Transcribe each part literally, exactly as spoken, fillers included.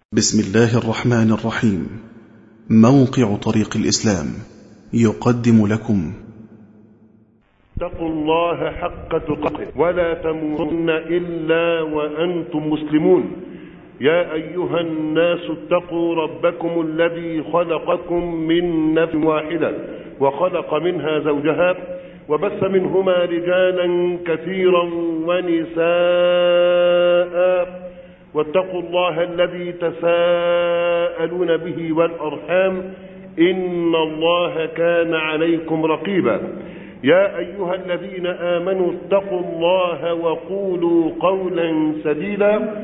بسم الله الرحمن الرحيم. موقع طريق الإسلام يقدم لكم اتقوا الله حق تقاته ولا تموتن إلا وأنتم مسلمون. يا أيها الناس اتقوا ربكم الذي خلقكم من نفس واحدة وخلق منها زوجها وبث منهما رجالا كثيرا ونساء واتقوا الله الذي تساءلون به والأرحام إن الله كان عليكم رقيبا. يا أيها الذين آمنوا اتقوا الله وقولوا قولا سديدا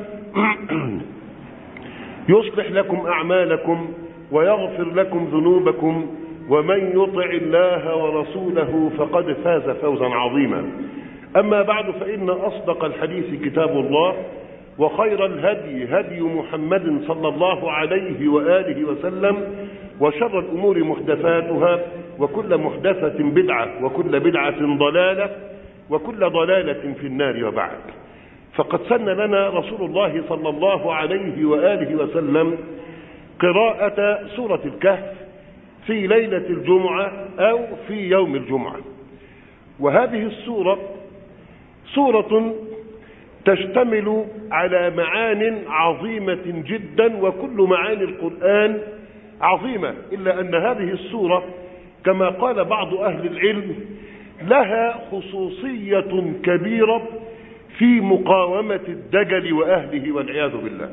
يصلح لكم أعمالكم ويغفر لكم ذنوبكم ومن يطع الله ورسوله فقد فاز فوزا عظيما. أما بعد فإن أصدق الحديث كتاب الله وخير الهدي هدي محمد صلى الله عليه وآله وسلم وشر الأمور محدثاتها وكل محدثة بدعة وكل بدعة ضلالة وكل ضلالة في النار. وبعد، فقد سن لنا رسول الله صلى الله عليه وآله وسلم قراءة سورة الكهف في ليلة الجمعة أو في يوم الجمعة. وهذه السورة سورة تشتمل على معان عظيمة جدا، وكل معاني القرآن عظيمة، إلا أن هذه السورة كما قال بعض أهل العلم لها خصوصية كبيرة في مقاومة الدجل وأهله والعياذ بالله.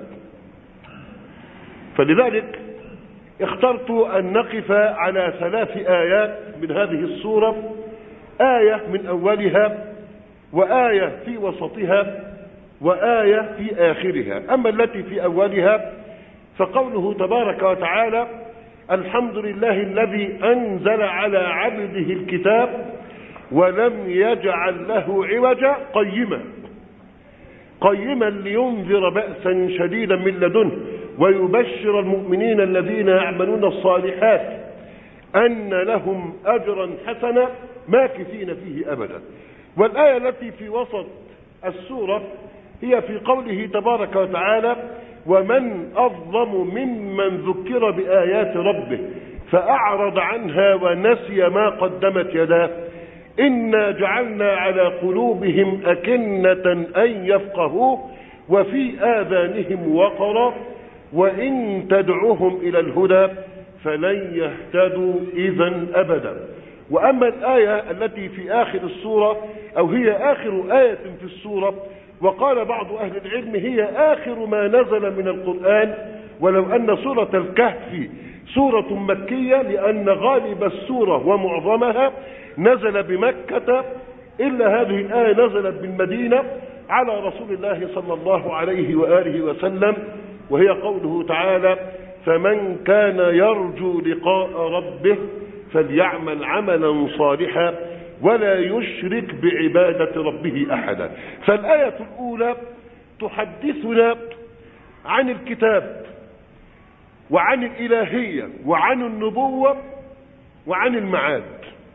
فلذلك اخترت أن نقف على ثلاث آيات من هذه السورة، آية من أولها وآية في وسطها وآية في آخرها. أما التي في أولها فقوله تبارك وتعالى: الحمد لله الذي أنزل على عبده الكتاب ولم يجعل له عوجا قيما قيما لينذر بأسا شديدا من لدنه ويبشر المؤمنين الذين يعملون الصالحات أن لهم أجرا حسنا ماكثين فيه أبدا. والآية التي في وسط السورة هي في قوله تبارك وتعالى: ومن أظلم ممن ذكر بآيات ربه فأعرض عنها ونسي ما قدمت يداه إنا جعلنا على قلوبهم أكنة أن يفقهوه وفي آذانهم وقرا وإن تدعوهم إلى الهدى فلن يهتدوا إذا أبدا. وأما الآية التي في آخر السورة أو هي آخر آية في السورة، وقال بعض أهل العلم هي آخر ما نزل من القرآن، ولو أن سورة الكهف سورة مكية لأن غالب السورة ومعظمها نزل بمكة، إلا هذه الآية نزلت بالمدينة على رسول الله صلى الله عليه وآله وسلم، وهي قوله تعالى: فمن كان يرجو لقاء ربه فليعمل عملا صالحا ولا يشرك بعبادة ربه أحدا. فالآية الأولى تحدثنا عن الكتاب وعن الإلهية وعن النبوة وعن المعاد،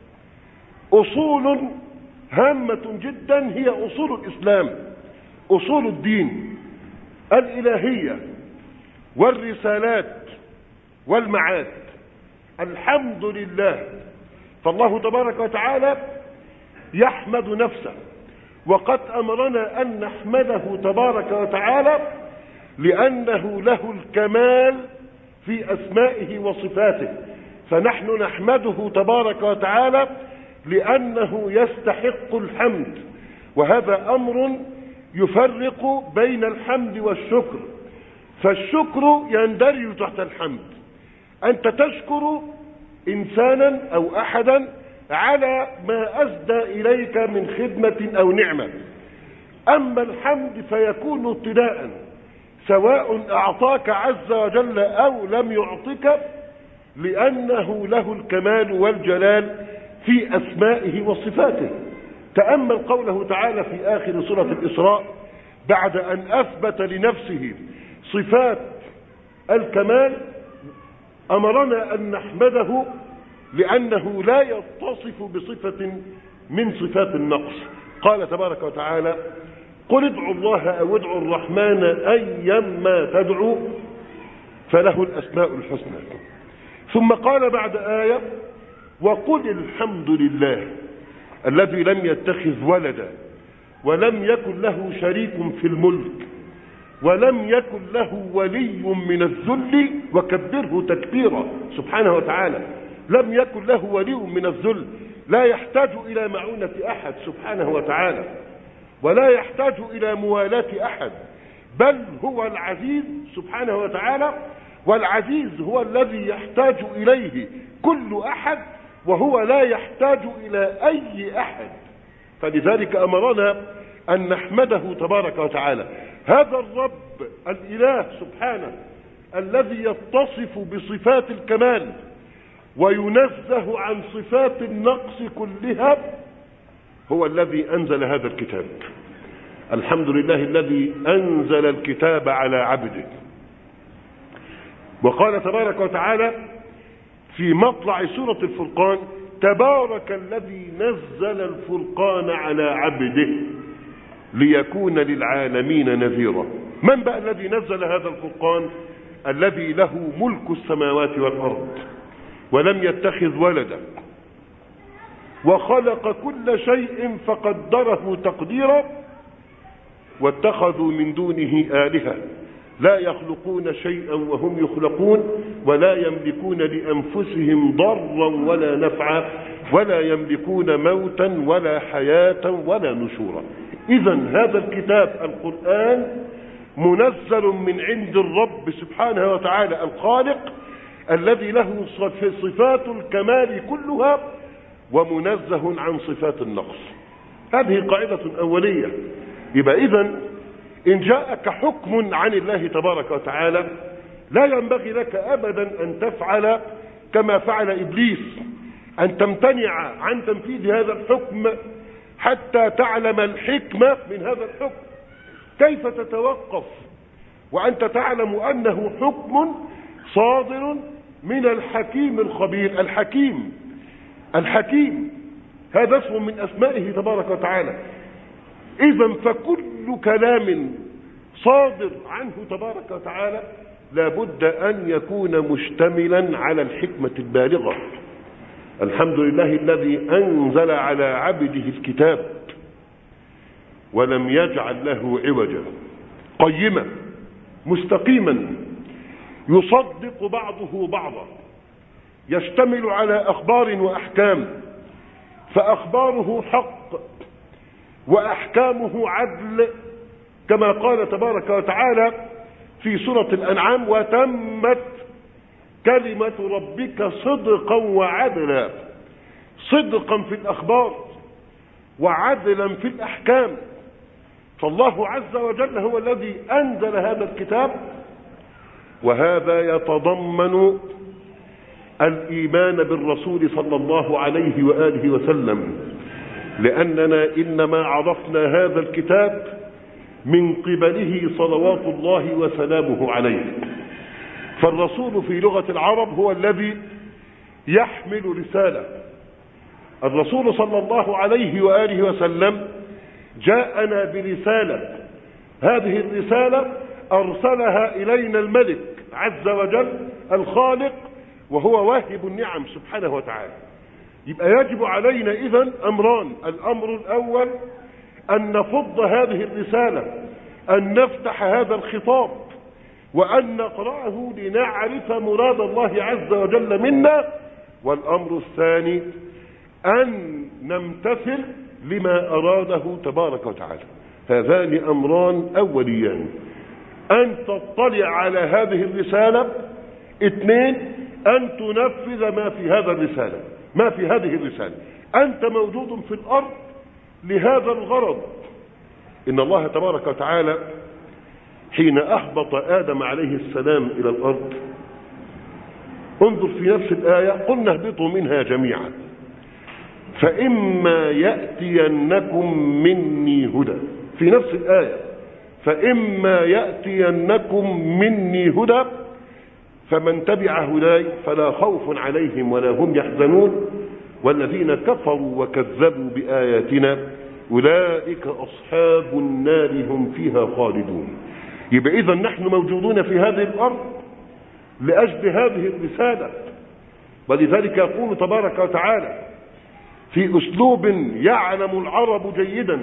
أصول هامة جدا هي أصول الإسلام، أصول الدين، الإلهية والرسالات والمعاد. الحمد لله. فالله تبارك وتعالى يحمد نفسه، وقد أمرنا أن نحمده تبارك وتعالى لأنه له الكمال في أسمائه وصفاته، فنحن نحمده تبارك وتعالى لأنه يستحق الحمد. وهذا أمر يفرق بين الحمد والشكر، فالشكر يندرج تحت الحمد، أنت تشكر إنسانا أو أحدا على ما أسدى إليك من خدمة أو نعمة. أما الحمد فيكون ابتداء، سواء أعطاك عز وجل أو لم يعطك، لأنه له الكمال والجلال في أسمائه وصفاته. تأمل قوله تعالى في آخر سورة الإسراء بعد أن أثبت لنفسه صفات الكمال أمرنا أن نحمده لأنه لا يتصف بصفة من صفات النقص. قال تبارك وتعالى: قل ادعوا الله أو ادعوا الرحمن أيما تدعوا فله الأسماء الحسنى. ثم قال بعد آية: وقل الحمد لله الذي لم يتخذ ولدا ولم يكن له شريك في الملك ولم يكن له ولي من الذل وكبره تكبيرا. سبحانه وتعالى لم يكن له ولي من الذل، لا يحتاج إلى معونة أحد سبحانه وتعالى، ولا يحتاج إلى موالاة أحد، بل هو العزيز سبحانه وتعالى، والعزيز هو الذي يحتاج إليه كل أحد، وهو لا يحتاج إلى أي أحد. فلذلك أمرنا أن نحمده تبارك وتعالى. هذا الرب الإله سبحانه الذي يتصف بصفات الكمال وينزه عن صفات النقص كلها هو الذي أنزل هذا الكتاب. الحمد لله الذي أنزل الكتاب على عبده. وقال تبارك وتعالى في مطلع سورة الفرقان: تبارك الذي نزل الفرقان على عبده ليكون للعالمين نذيرا. من بقى الذي نزل هذا الفرقان؟ الذي له ملك السماوات والأرض ولم يتخذ ولدا وخلق كل شيء فقدره تقديرا واتخذوا من دونه آلهة لا يخلقون شيئا وهم يخلقون ولا يملكون لأنفسهم ضرا ولا نفعا ولا يملكون موتا ولا حياة ولا نشورا. إذن هذا الكتاب القرآن منزل من عند الرب سبحانه وتعالى الخالق الذي له صفات الكمال كلها ومنزه عن صفات النقص. هذه قاعدة أولية. يبقى إذن إن جاءك حكم عن الله تبارك وتعالى لا ينبغي لك أبدا أن تفعل كما فعل إبليس، أن تمتنع عن تنفيذ هذا الحكم حتى تعلم الحكمة من هذا الحكم. كيف تتوقف وأنت تعلم أنه حكم صادر من الحكيم الخبير؟ الحكيم الحكيم هذا اسم من أسمائه تبارك وتعالى. إذن فكل كلام صادر عنه تبارك وتعالى لابد أن يكون مشتملا على الحكمة البالغة. الحمد لله الذي أنزل على عبده الكتاب ولم يجعل له عوجا قيما مستقيما يصدق بعضه بعضا يشتمل على أخبار وأحكام، فأخباره حق وأحكامه عدل كما قال تبارك وتعالى في سورة الأنعام: وتمت كلمة ربك صدقا وعدلا. صدقا في الأخبار وعدلا في الأحكام. فالله عز وجل هو الذي أنزل هذا الكتاب، وهذا يتضمن الإيمان بالرسول صلى الله عليه وآله وسلم، لأننا إنما عرفنا هذا الكتاب من قبله صلوات الله وسلامه عليه. فالرسول في لغة العرب هو الذي يحمل رسالة. الرسول صلى الله عليه وآله وسلم جاءنا برسالة، هذه الرسالة أرسلها إلينا الملك عز وجل الخالق وهو واهب النعم سبحانه وتعالى. يبقى يجب علينا إذن أمران: الأمر الأول أن نفض هذه الرسالة، أن نفتح هذا الخطاب وأن نقرأه لنعرف مراد الله عز وجل منا. والأمر الثاني أن نمتثل لما أراده تبارك وتعالى. هذان أمران أوليان: أن تطلع على هذه الرسالة، اثنين أن تنفذ ما في هذا الرسالة ما في هذه الرسالة. أنت موجود في الأرض لهذا الغرض. إن الله تبارك وتعالى حين أهبط آدم عليه السلام إلى الأرض، انظر في نفس الآية: قلنا اهبطوا منها جميعا فإما يأتينكم مني هدى. في نفس الآية: فإما يأتينكم مني هدى فمن تبع هداي فلا خوف عليهم ولا هم يحزنون والذين كفروا وكذبوا بآياتنا أولئك أصحاب النار هم فيها خالدون. يبقى إذن نحن موجودون في هذه الأرض لأجل هذه الرسالة. ولذلك يقول تبارك وتعالى في أسلوب يعلم العرب جيدا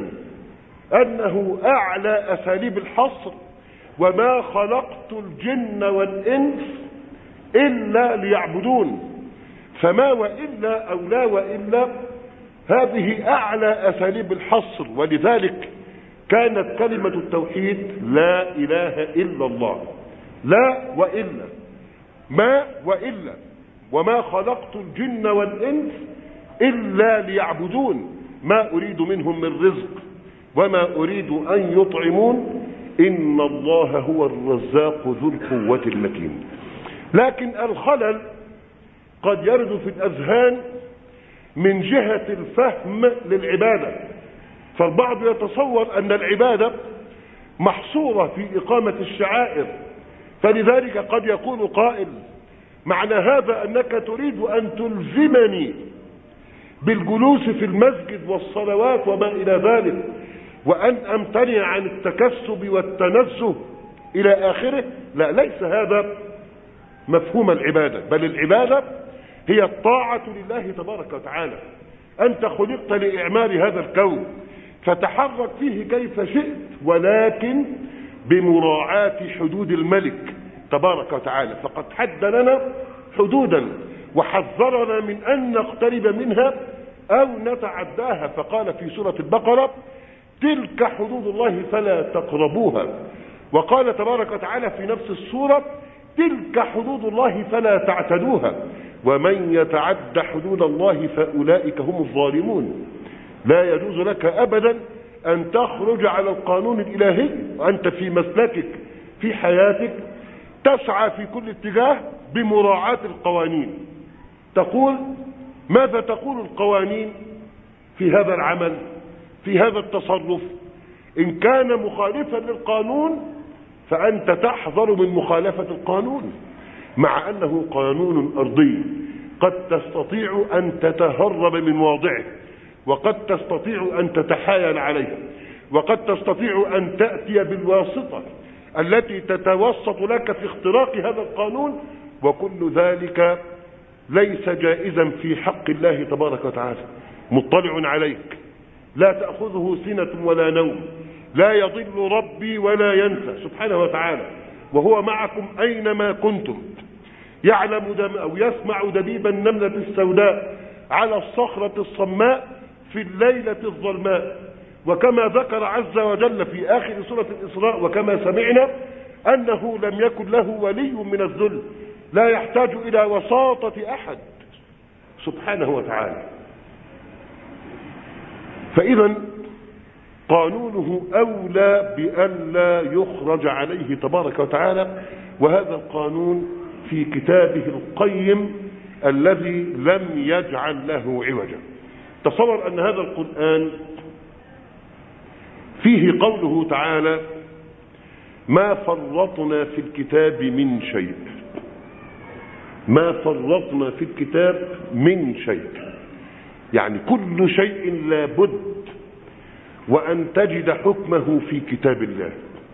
أنه أعلى أساليب الحصر: وما خلقت الجن والإنس إلا ليعبدون. فما وإلا أو لا وإلا هذه أعلى أساليب الحصر. ولذلك كانت كلمة التوحيد لا إله إلا الله، لا وإلا، ما وإلا، وما خلقت الجن والإنس إلا ليعبدون، ما أريد منهم من رزق وما أريد أن يطعمون، إن الله هو الرزاق ذو القوة المتين. لكن الخلل قد يرد في الأذهان من جهة الفهم للعبادة، فالبعض يتصور أن العبادة محصورة في إقامة الشعائر، فلذلك قد يقول قائل: معنى هذا أنك تريد أن تلزمني بالجلوس في المسجد والصلوات وما إلى ذلك، وأن أمتنع عن التكسب والتنزه إلى آخره. لا، ليس هذا مفهوم العبادة، بل العبادة هي الطاعة لله تبارك وتعالى. أنت خلقت لإعمال هذا الكون، فتحرك فيه كيف شئت، ولكن بمراعاة حدود الملك تبارك وتعالى. فقد حد لنا حدودا وحذرنا من أن نقترب منها أو نتعداها، فقال في سورة البقرة: تلك حدود الله فلا تقربوها. وقال تبارك وتعالى في نفس السورة: تلك حدود الله فلا تعتدوها، ومن يتعد حدود الله فأولئك هم الظالمون. لا يجوز لك أبدا أن تخرج على القانون الإلهي وأنت في مسلكك في حياتك تسعى في كل اتجاه بمراعاة القوانين. تقول: ماذا تقول القوانين في هذا العمل، في هذا التصرف؟ إن كان مخالفا للقانون فأنت تحذر من مخالفة القانون، مع أنه قانون أرضي قد تستطيع أن تتهرب من واضعه، وقد تستطيع أن تتحايل عليه، وقد تستطيع أن تأتي بالواسطة التي تتوسط لك في اختراق هذا القانون، وكل ذلك ليس جائزا في حق الله تبارك وتعالى. مطلع عليك، لا تأخذه سنة ولا نوم، لا يضل ربي ولا ينسى سبحانه وتعالى، وهو معكم أينما كنتم، يعلم دم أو يسمع دبيب النملة السوداء على الصخرة الصماء في الليلة الظلماء. وكما ذكر عز وجل في آخر سورة الإسراء: وكما سمعنا أنه لم يكن له ولي من الذل، لا يحتاج إلى وساطة أحد سبحانه وتعالى. فإذا قانونه أولى بأن لا يخرج عليه تبارك وتعالى، وهذا القانون في كتابه القيم الذي لم يجعل له عوجا. تصور أن هذا القرآن فيه قوله تعالى: ما فرطنا في الكتاب من شيء، ما فرطنا في الكتاب من شيء، يعني كل شيء لابد وأن تجد حكمه في كتاب الله.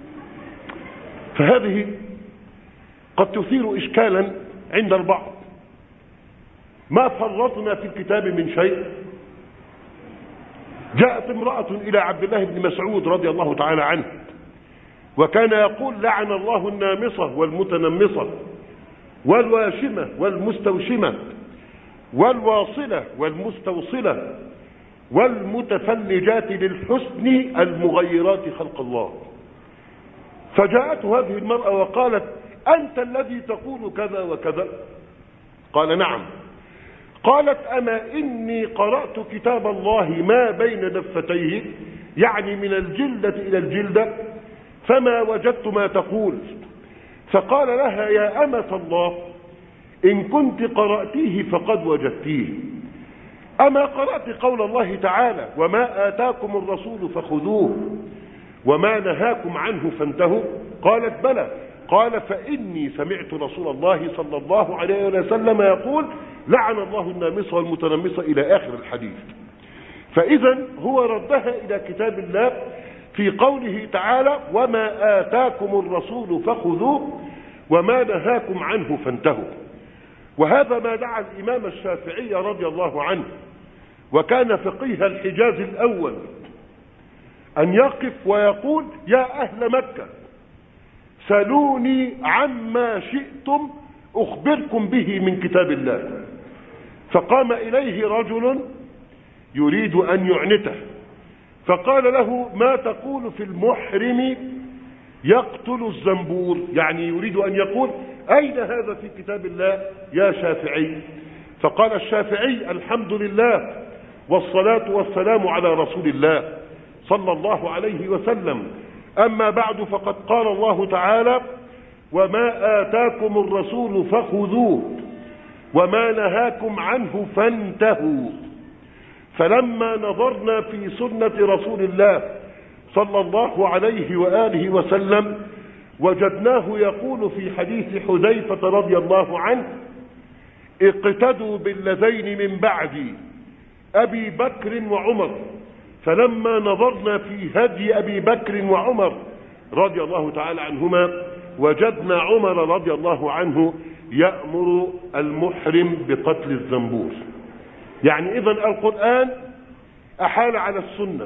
فهذه قد تثير إشكالا عند البعض. ما فرطنا في الكتاب من شيء. جاءت امرأة إلى عبد الله بن مسعود رضي الله تعالى عنه، وكان يقول: لعن الله النامصة والمتنمصة والواشمة والمستوشمة والواصلة والمستوصلة والمتفلجات للحسن المغيرات خلق الله. فجاءته هذه المرأة وقالت: أنت الذي تقول كذا وكذا؟ قال: نعم. قالت: أما إني قرأت كتاب الله ما بين دفتيه، يعني من الجلدة إلى الجلدة، فما وجدت ما تقول. فقال لها: يا أمة الله، إن كنت قرأتيه فقد وجدتيه. أما قرأت قول الله تعالى: وما آتاكم الرسول فخذوه وما نهاكم عنه فانتهوا؟ قالت: بلى. قال: فإني سمعت رسول الله صلى الله عليه وسلم يقول: لعن الله النامصة والمتنمصة إلى آخر الحديث. فإذا هو ردها إلى كتاب الله في قوله تعالى: وما آتاكم الرسول فخذوه وما نهاكم عنه فانتهوا. وهذا ما دعا الإمام الشافعي رضي الله عنه، وكان فقيه الحجاز الأول، أن يقف ويقول: يا أهل مكة سلوني عما شئتم أخبركم به من كتاب الله. فقام إليه رجل يريد أن يعنته، فقال له: ما تقول في المحرم يقتل الزنبور؟ يعني يريد أن يقول: أين هذا في كتاب الله يا شافعي؟ فقال الشافعي: الحمد لله والصلاة والسلام على رسول الله صلى الله عليه وسلم، أما بعد، فقد قال الله تعالى: وما آتاكم الرسول فخذوه وما نهاكم عنه فانتهوا. فلما نظرنا في سنة رسول الله صلى الله عليه وآله وسلم وجدناه يقول في حديث حذيفة رضي الله عنه: اقتدوا بالذين من بعدي أبي بكر وعمر. فلما نظرنا في هدي أبي بكر وعمر رضي الله تعالى عنهما وجدنا عمر رضي الله عنه يأمر المحرم بقتل الزنبور. يعني إذن القرآن أحال على السنة،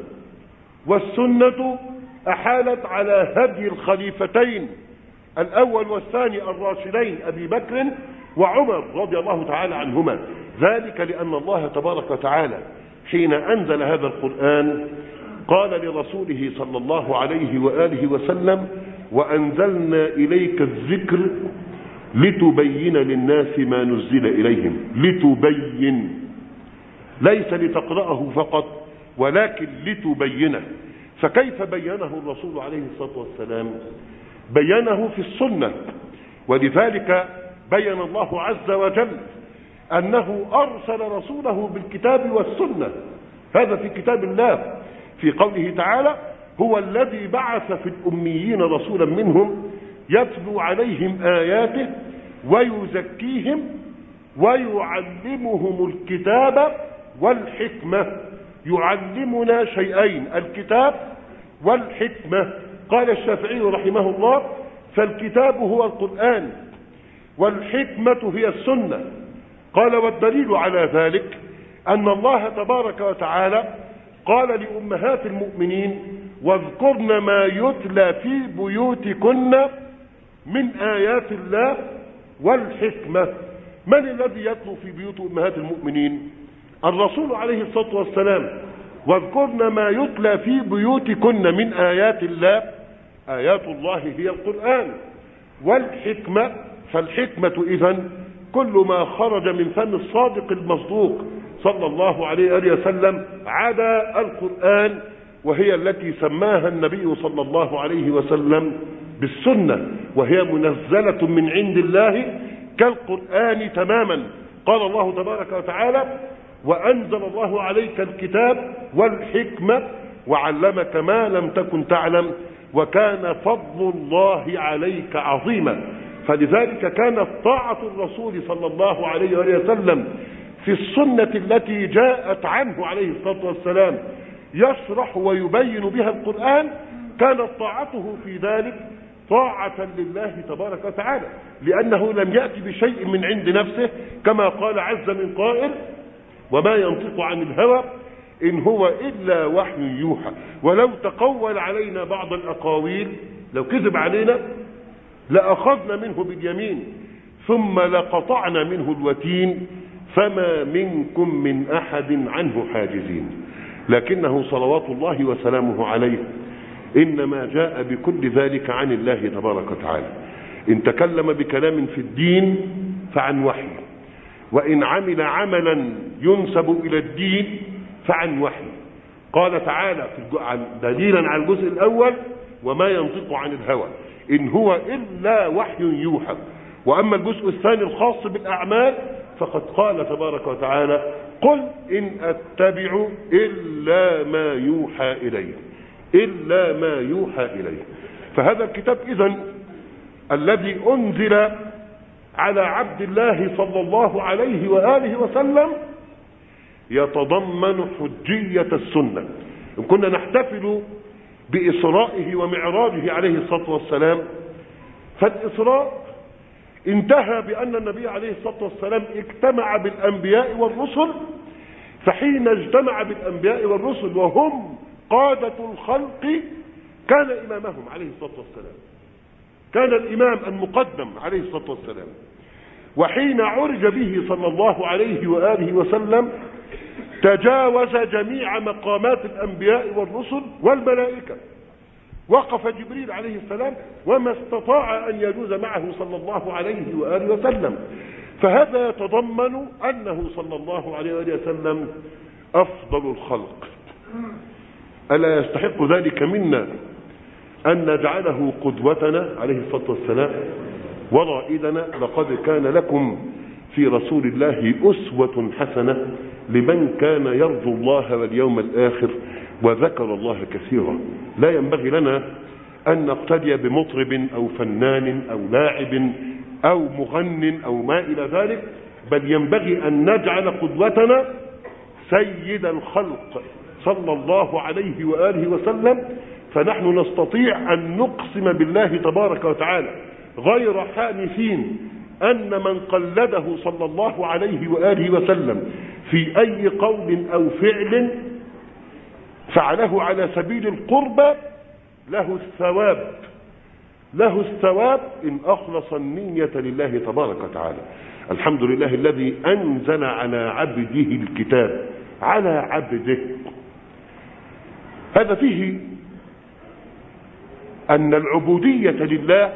والسنة أحالت على هدي الخليفتين الأول والثاني الراشدين أبي بكر وعمر رضي الله تعالى عنهما. ذلك لأن الله تبارك وتعالى حين أنزل هذا القرآن قال لرسوله صلى الله عليه وآله وسلم: وأنزلنا إليك الذكر لتبين للناس ما نزل إليهم. لتبين، ليس لتقرأه فقط ولكن لتبينه. فكيف بينه الرسول عليه الصلاة والسلام؟ بينه في السنة، ولذلك بين الله عز وجل أنه أرسل رسوله بالكتاب والسنة. هذا في كتاب الله في قوله تعالى: هو الذي بعث في الأميين رسولا منهم يتلو عليهم آياته ويزكيهم ويعلمهم الكتاب والحكمة. يعلمنا شيئين: الكتاب والحكمة. قال الشافعي رحمه الله: فالكتاب هو القرآن والحكمة هي السنة. قال: والدليل على ذلك أن الله تبارك وتعالى قال لأمهات المؤمنين: واذكرن ما يتلى في بيوتكن من آيات الله والحكمة. من الذي يتلو في بيوت أمهات المؤمنين؟ الرسول عليه الصلاة والسلام. واذكرن ما يتلى في بيوتكن من آيات الله، آيات الله هي القرآن. والحكمة، فالحكمة إذن كل ما خرج من فم الصادق المصدوق صلى الله عليه وسلم عدا القرآن، وهي التي سماها النبي صلى الله عليه وسلم بالسنة، وهي منزلة من عند الله كالقرآن تماما. قال الله تبارك وتعالى: وأنزل الله عليك الكتاب والحكمة وعلمك ما لم تكن تعلم وكان فضل الله عليك عظيما. فلذلك كانت طاعة الرسول صلى الله عليه وسلم في السنة التي جاءت عنه عليه الصلاة والسلام يشرح ويبين بها القرآن، كانت طاعته في ذلك طاعة لله تبارك وتعالى، لأنه لم يأتي بشيء من عند نفسه، كما قال عز من قائل: وما ينطق عن الهوى إن هو إلا وحي يوحى. ولو تقول علينا بعض الأقاويل، لو كذب علينا لأخذنا منه باليمين ثم لقطعنا منه الوتين فما منكم من أحد عنه حاجزين. لكنه صلوات الله وسلامه عليه إنما جاء بكل ذلك عن الله تبارك وتعالى. إن تكلم بكلام في الدين فعن وحي، وإن عمل عملا ينسب إلى الدين فعن وحي. قال تعالى دليلا على الجزء الأول: وما ينطق عن الهوى إن هو إلا وحي يوحى. وأما الجزء الثاني الخاص بالأعمال فقد قال تبارك وتعالى: قل إن أتبع إلا ما يوحى إلي، إلا ما يوحى إلي. فهذا الكتاب إذن الذي أنزل على عبد الله صلى الله عليه وآله وسلم يتضمن حجية السنة. إن كنا نحتفل بإسرائه ومعراجه عليه الصلاة والسلام، فالإسراء انتهى بأن النبي عليه الصلاة والسلام اجتمع بالأنبياء والرسل، فحين اجتمع بالأنبياء والرسل وهم قادة الخلق كان إمامهم عليه الصلاة والسلام، كان الإمام المقدم عليه الصلاة والسلام. وحين عرج به صلى الله عليه وآله وسلم تجاوز جميع مقامات الأنبياء والرسل والملائكة، وقف جبريل عليه السلام وما استطاع أن يجوز معه صلى الله عليه وآله وسلم. فهذا يتضمن أنه صلى الله عليه وآله وسلم أفضل الخلق. ألا يستحق ذلك منا أن نجعله قدوتنا عليه الصلاة والسلام ورائدنا؟ لقد كان لكم في رسول الله أسوة حسنة لمن كان يرجو الله واليوم الآخر وذكر الله كثيرا. لا ينبغي لنا أن نقتدي بمطرب أو فنان أو لاعب أو مغن أو ما إلى ذلك، بل ينبغي أن نجعل قدوتنا سيد الخلق صلى الله عليه وآله وسلم. فنحن نستطيع أن نقسم بالله تبارك وتعالى غير حانثين أن من قلده صلى الله عليه وآله وسلم في أي قول أو فعل فعله على سبيل القربة له الثواب، له الثواب إن أخلص النية لله تبارك وتعالى. الحمد لله الذي أنزل على عبده الكتاب، على عبده. هذا فيه أن العبودية لله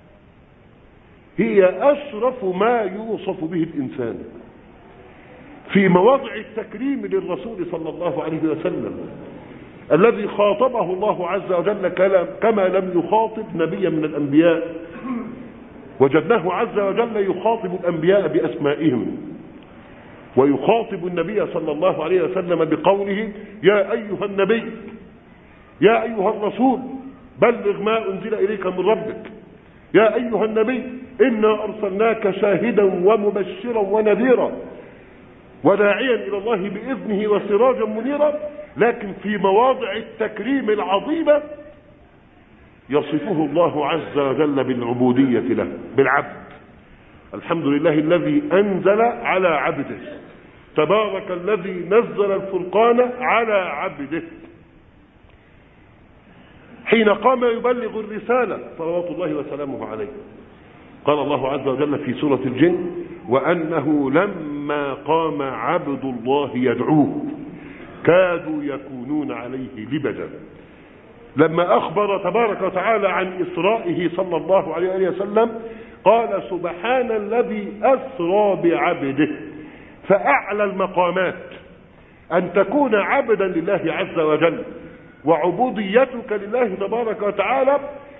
هي أشرف ما يوصف به الإنسان. في مواضع التكريم للرسول صلى الله عليه وسلم الذي خاطبه الله عز وجل كما لم يخاطب نبيا من الأنبياء، وجدناه عز وجل يخاطب الأنبياء بأسمائهم، ويخاطب النبي صلى الله عليه وسلم بقوله يا أيها النبي يا أيها الرسول بلغ ما أنزل إليك من ربك، يا أيها النبي إنا أرسلناك شاهدا ومبشرا ونذيرا وداعيا إلى الله بإذنه وسراجا منيرا. لكن في مواضع التكريم العظيمة يصفه الله عز وجل بالعبودية له، بالعبد. الحمد لله الذي أنزل على عبده، تبارك الذي نزل الفرقان على عبده. حين قام يبلغ الرسالة صلوات الله وسلامه عليه قال الله عز وجل في سورة الجن وأنه لما قام عبد الله يدعوه كادوا يكونون عليه لبدا. لما أخبر تبارك وتعالى عن إسرائه صلى الله عليه وسلم قال سبحان الذي أسرى بعبده. فأعلى المقامات أن تكون عبدا لله عز وجل، وعبوديتك لله تبارك وتعالى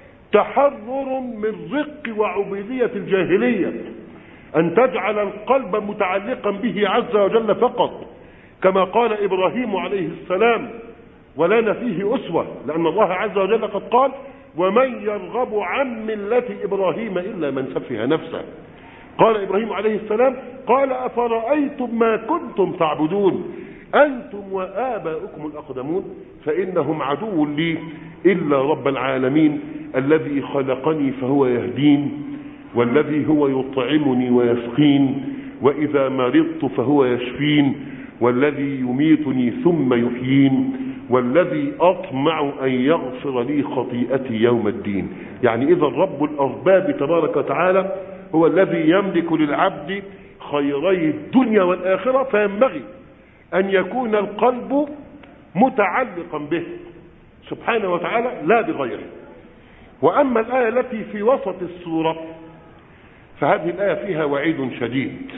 تحرر من رق وعبودية الجاهلية، أن تجعل القلب متعلقا به عز وجل فقط، كما قال إبراهيم عليه السلام ولنا فيه أسوة، لأن الله عز وجل قد قال ومن يرغب عن ملة إبراهيم إلا من سفه نفسه. قال إبراهيم عليه السلام قال أفرأيتم ما كنتم تعبدون أنتم وآباؤكم الأقدمون فإنهم عدو لي إلا رب العالمين الذي خلقني فهو يهدين، والذي هو يطعمني ويسقين، وإذا مرضت فهو يشفين، والذي يميتني ثم يحيين، والذي أطمع أن يغفر لي خطيئتي يوم الدين. يعني إذا رب الأرباب تبارك وتعالى هو الذي يملك للعبد خيري الدنيا والآخرة، فينبغي أن يكون القلب متعلقا به سبحانه وتعالى لا بغيره. وأما الآية التي في وسط السورة فهذه الآية فيها وعيد شديد،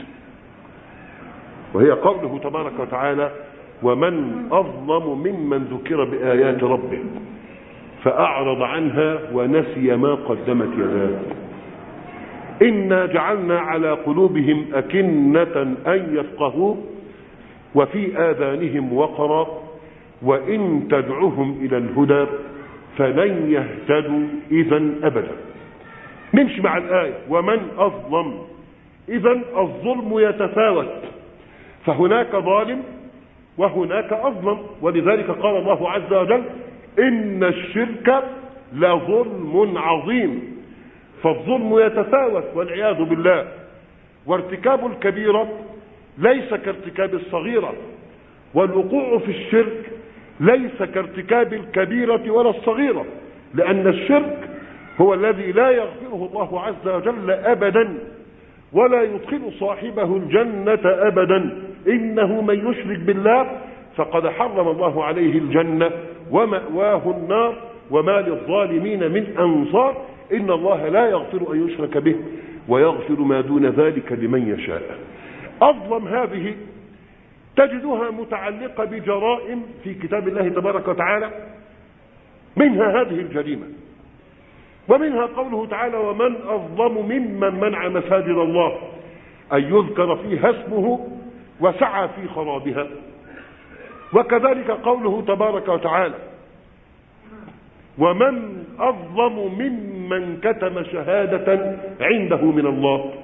وهي قوله تبارك وتعالى ومن أظلم ممن ذكر بآيات ربه فأعرض عنها ونسي ما قدمت يداه إنا جعلنا على قلوبهم أكنة أن يفقهوا وفي آذانهم وقرا وإن تدعهم إلى الهدى فلن يهتدوا إذن أبدا. نمشي مع الآية ومن أظلم. إذن الظلم يتفاوت، فهناك ظالم وهناك أظلم، ولذلك قال الله عز وجل إن الشرك لظلم عظيم. فالظلم يتفاوت والعياذ بالله. وارتكاب الكبيرة ليس كارتكاب الصغيرة، والوقوع في الشرك ليس كارتكاب الكبيرة ولا الصغيرة، لأن الشرك هو الذي لا يغفره الله عز وجل أبدا ولا يدخل صاحبه الجنة أبدا. إنه من يشرك بالله فقد حرم الله عليه الجنة ومأواه النار وما للظالمين من أنصار. إن الله لا يغفر أن يشرك به ويغفر ما دون ذلك لمن يشاء. أظلم هذه تجدها متعلقة بجرائم في كتاب الله تبارك وتعالى، منها هذه الجريمة، ومنها قوله تعالى: ومن أظلم ممن منع مساجد الله أن يذكر فيها اسمه وسعى في خرابها. وكذلك قوله تبارك وتعالى: ومن أظلم ممن كتم شهادة عنده من الله.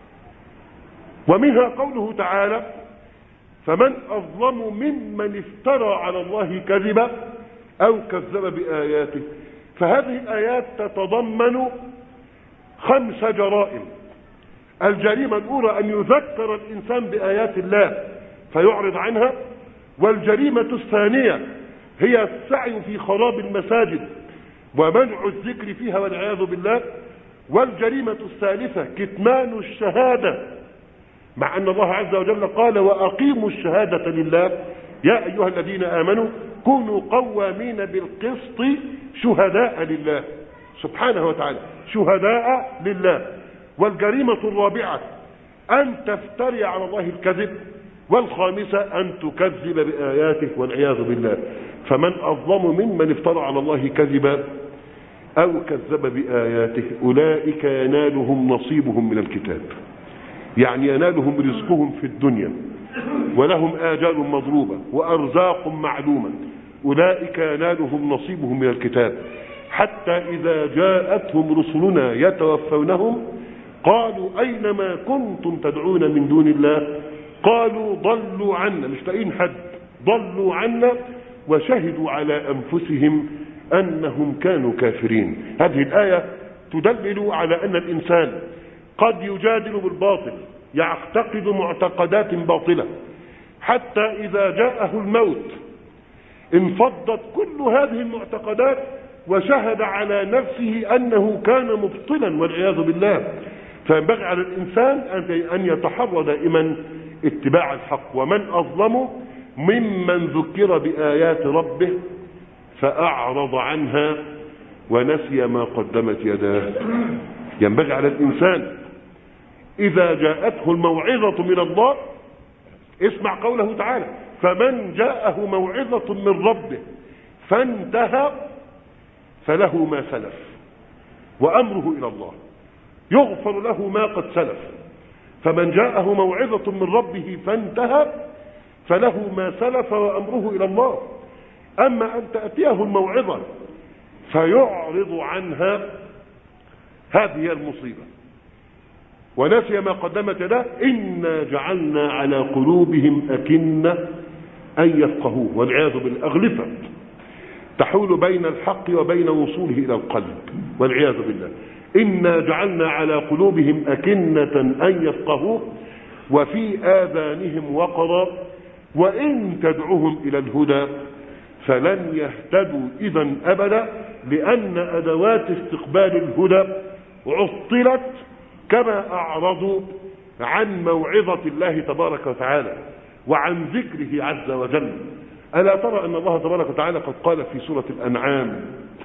ومنها قوله تعالى: فمن أظلم ممن افترى على الله كذبا أو كذب بآياته. فهذه الآيات تتضمن خمس جرائم. الجريمة الأولى أن يذكر الإنسان بآيات الله فيعرض عنها، والجريمة الثانية هي السعي في خراب المساجد ومنع الذكر فيها والعياذ بالله، والجريمة الثالثة كتمان الشهادة، مع أن الله عز وجل قال: وأقيموا الشهادة لله يا أيها الذين آمنوا كونوا قوامين بالقسط شهداء لله، سبحانه وتعالى، شهداء لله. والجريمة الرابعة أن تفتري على الله الكذب، والخامسة أن تكذب بآياته والعياذ بالله. فمن أظلم ممن افترى على الله كذبا أو كذب بآياته أولئك ينالهم نصيبهم من الكتاب، يعني ينالهم رزقهم في الدنيا ولهم آجال مضروبة وأرزاق معلومة. أولئك ينالهم نصيبهم من الكتاب حتى إذا جاءتهم رسلنا يتوفونهم قالوا أين ما كنتم تدعون من دون الله قالوا ضلوا عنا، مش لاقيين حد، ضلوا عنا وشهدوا على أنفسهم أنهم كانوا كافرين. هذه الآية تدلل على أن الإنسان قد يجادل بالباطل، يعتقد معتقدات باطلة، حتى إذا جاءه الموت انفضت كل هذه المعتقدات وشهد على نفسه أنه كان مبطلا والعياذ بالله. فينبغي على الإنسان أن يتحرى دائما اتباع الحق. ومن أظلم ممن ذكر بآيات ربه فأعرض عنها ونسي ما قدمت يداه. ينبغي على الإنسان إذا جاءته الموعظة من الله، اسمع قوله تعالى: فمن جاءه موعظة من ربه فانتهى فله ما سلف وأمره إلى الله، يغفر له ما قد سلف. فمن جاءه موعظة من ربه فانتهى فله ما سلف وأمره إلى الله. أما أن تأتيه الموعظة فيعرض عنها، هذه المصيبة، ونسي ما قدمت يداه. إنا جعلنا على قلوبهم أكنة أن يفقهوه والعياذ بالله، أغلفة تحول بين الحق وبين وصوله إلى القلب والعياذ بالله. إنا جعلنا على قلوبهم أكنة أن يفقهوه وفي آذانهم وقرا وإن تدعوهم إلى الهدى فلن يهتدوا إذا أبدا، لأن أدوات استقبال الهدى عطلت كما أعرضوا عن موعظة الله تبارك وتعالى وعن ذكره عز وجل. ألا ترى أن الله تبارك وتعالى قد قال في سورة الأنعام: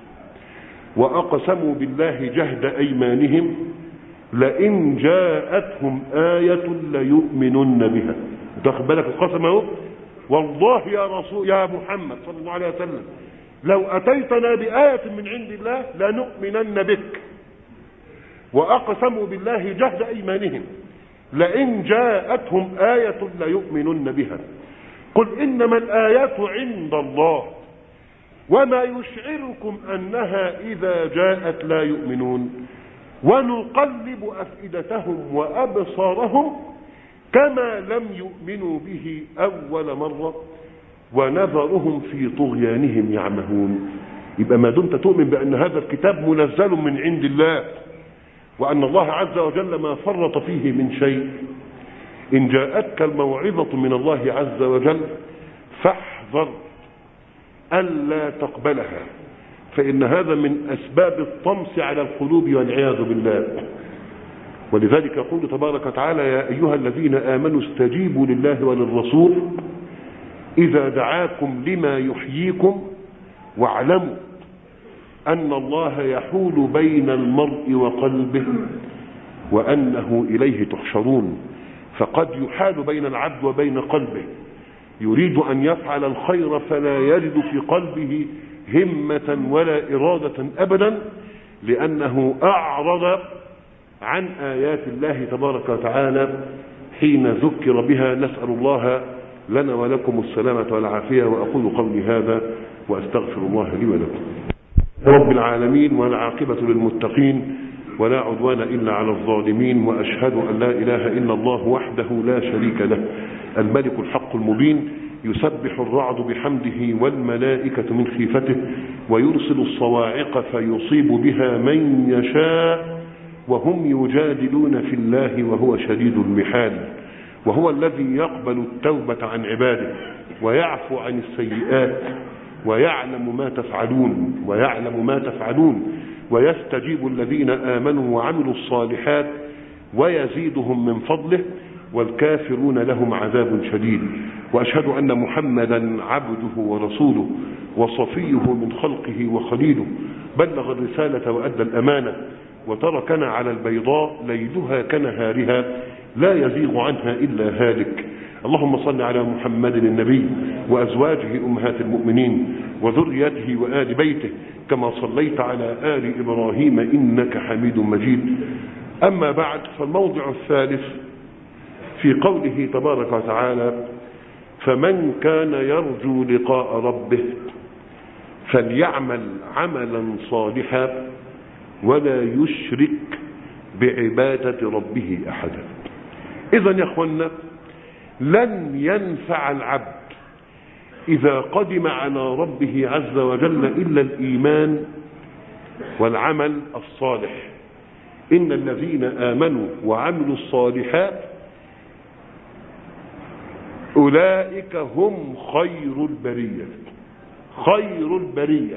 وأقسموا بالله جهد أيمانهم لئن جاءتهم آية ليؤمنن بها. تاخد بالك القسم اهو، والله يا رسول يا محمد صلى الله عليه وسلم لو أتيتنا بآية من عند الله لنؤمنن بك. وأقسموا بالله جهد أيمانهم لئن جاءتهم آية ليؤمنن بها. قل إنما الآيات عند الله وما يشعركم أنها إذا جاءت لا يؤمنون ونقلب أفئدتهم وأبصارهم كما لم يؤمنوا به أول مرة ونذرهم في طغيانهم يعمهون. يبقى ما دمت تؤمن بأن هذا الكتاب منزل من عند الله وأن الله عز وجل ما فرط فيه من شيء. إن جاءتك الموعظة من الله عز وجل فاحذر ألا تقبلها، فإن هذا من أسباب الطمس على القلوب والعياذ بالله. ولذلك يقول تبارك وتعالى: يا أيها الذين آمنوا استجيبوا لله وللرسول إذا دعاكم لما يحييكم واعلموا أن الله يحول بين المرء وقلبه وأنه إليه تحشرون. فقد يحال بين العبد وبين قلبه، يريد أن يفعل الخير فلا يجد في قلبه همة ولا إرادة أبدا، لأنه أعرض عن آيات الله تبارك وتعالى حين ذكر بها. نسأل الله لنا ولكم السلامة والعافية. وأقول قولي هذا وأستغفر الله لي ولكم. رب العالمين، والعاقبة للمتقين، ولا عدوان إلا على الظالمين، وأشهد أن لا إله إلا الله وحده لا شريك له الملك الحق المبين، يسبح الرعد بحمده والملائكة من خيفته، ويرسل الصواعق فيصيب بها من يشاء، وهم يجادلون في الله وهو شديد المحال. وهو الذي يقبل التوبة عن عباده ويعفو عن السيئات ويعلم ما تفعلون ويعلم ما تفعلون ويستجيب الذين آمنوا وعملوا الصالحات ويزيدهم من فضله، والكافرون لهم عذاب شديد. وأشهد أن محمدا عبده ورسوله وصفيه من خلقه وخليله، بلغ الرسالة وأدى الأمانة، وتركنا على البيضاء ليلها كنهارها لا يزيغ عنها إلا هالك. اللهم صل على محمد النبي وأزواجه أمهات المؤمنين وذريته وآل بيته كما صليت على آل إبراهيم إنك حميد مجيد. أما بعد، فالموضع الثالث في قوله تبارك وتعالى: فمن كان يرجو لقاء ربه فليعمل عملا صالحا ولا يشرك بعبادة ربه أحدا. إذن يا أخوانا، لن ينفع العبد إذا قدم على ربه عز وجل إلا الإيمان والعمل الصالح. إن الذين آمنوا وعملوا الصالحات أولئك هم خير البرية. خير البرية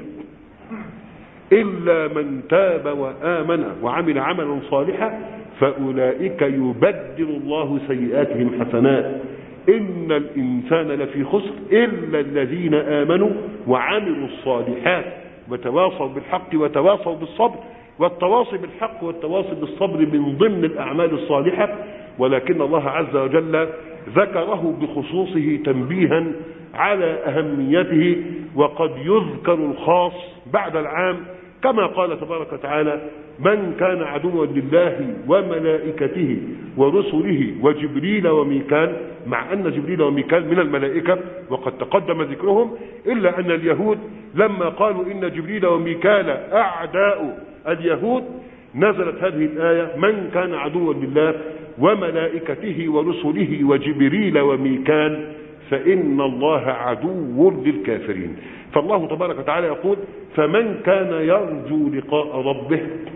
إلا من تاب وآمن وعمل عملا صالحا فأولئك يبدل الله سيئاتهم حسنات. إن الإنسان لفي خسر إلا الذين آمنوا وعملوا الصالحات وتواصوا بالحق وتواصوا بالصبر. والتواصي بالحق والتواصي بالصبر من ضمن الأعمال الصالحة، ولكن الله عز وجل ذكره بخصوصه تنبيها على أهميته، وقد يذكر الخاص بعد العام، كما قال تبارك وتعالى: من كان عدوا لله وملائكته ورسله وجبريل وميكال، مع أن جبريل وميكال من الملائكة وقد تقدم ذكرهم، إلا أن اليهود لما قالوا إن جبريل وميكال أعداء اليهود نزلت هذه الآية: من كان عدوا لله وملائكته ورسله وجبريل وميكال فإن الله عدو للكافرين. فالله تبارك وتعالى يقول: فمن كان يرجو لقاء ربه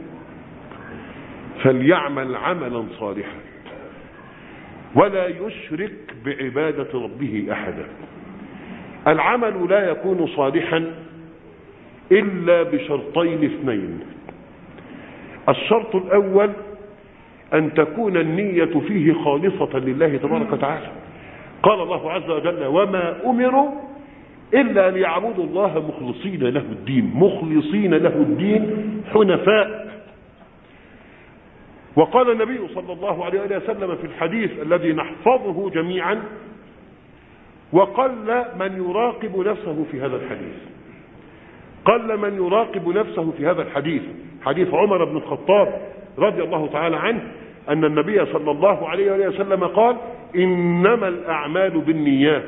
فليعمل عملا صالحا ولا يشرك بعبادة ربه أحدا. العمل لا يكون صالحا إلا بشرطين اثنين. الشرط الأول أن تكون النية فيه خالصة لله تبارك وتعالى. قال الله عز وجل: وما أمروا إلا ليعبدوا الله مخلصين له الدين. مخلصين له الدين حنفاء. وقال النبي صلى الله عليه وسلم في الحديث الذي نحفظه جميعا: وقل من يراقب نفسه في هذا الحديث. قل من يراقب نفسه في هذا الحديث، حديث عمر بن الخطاب رضي الله تعالى عنه، أن النبي صلى الله عليه وسلم قال: إنما الأعمال بالنيات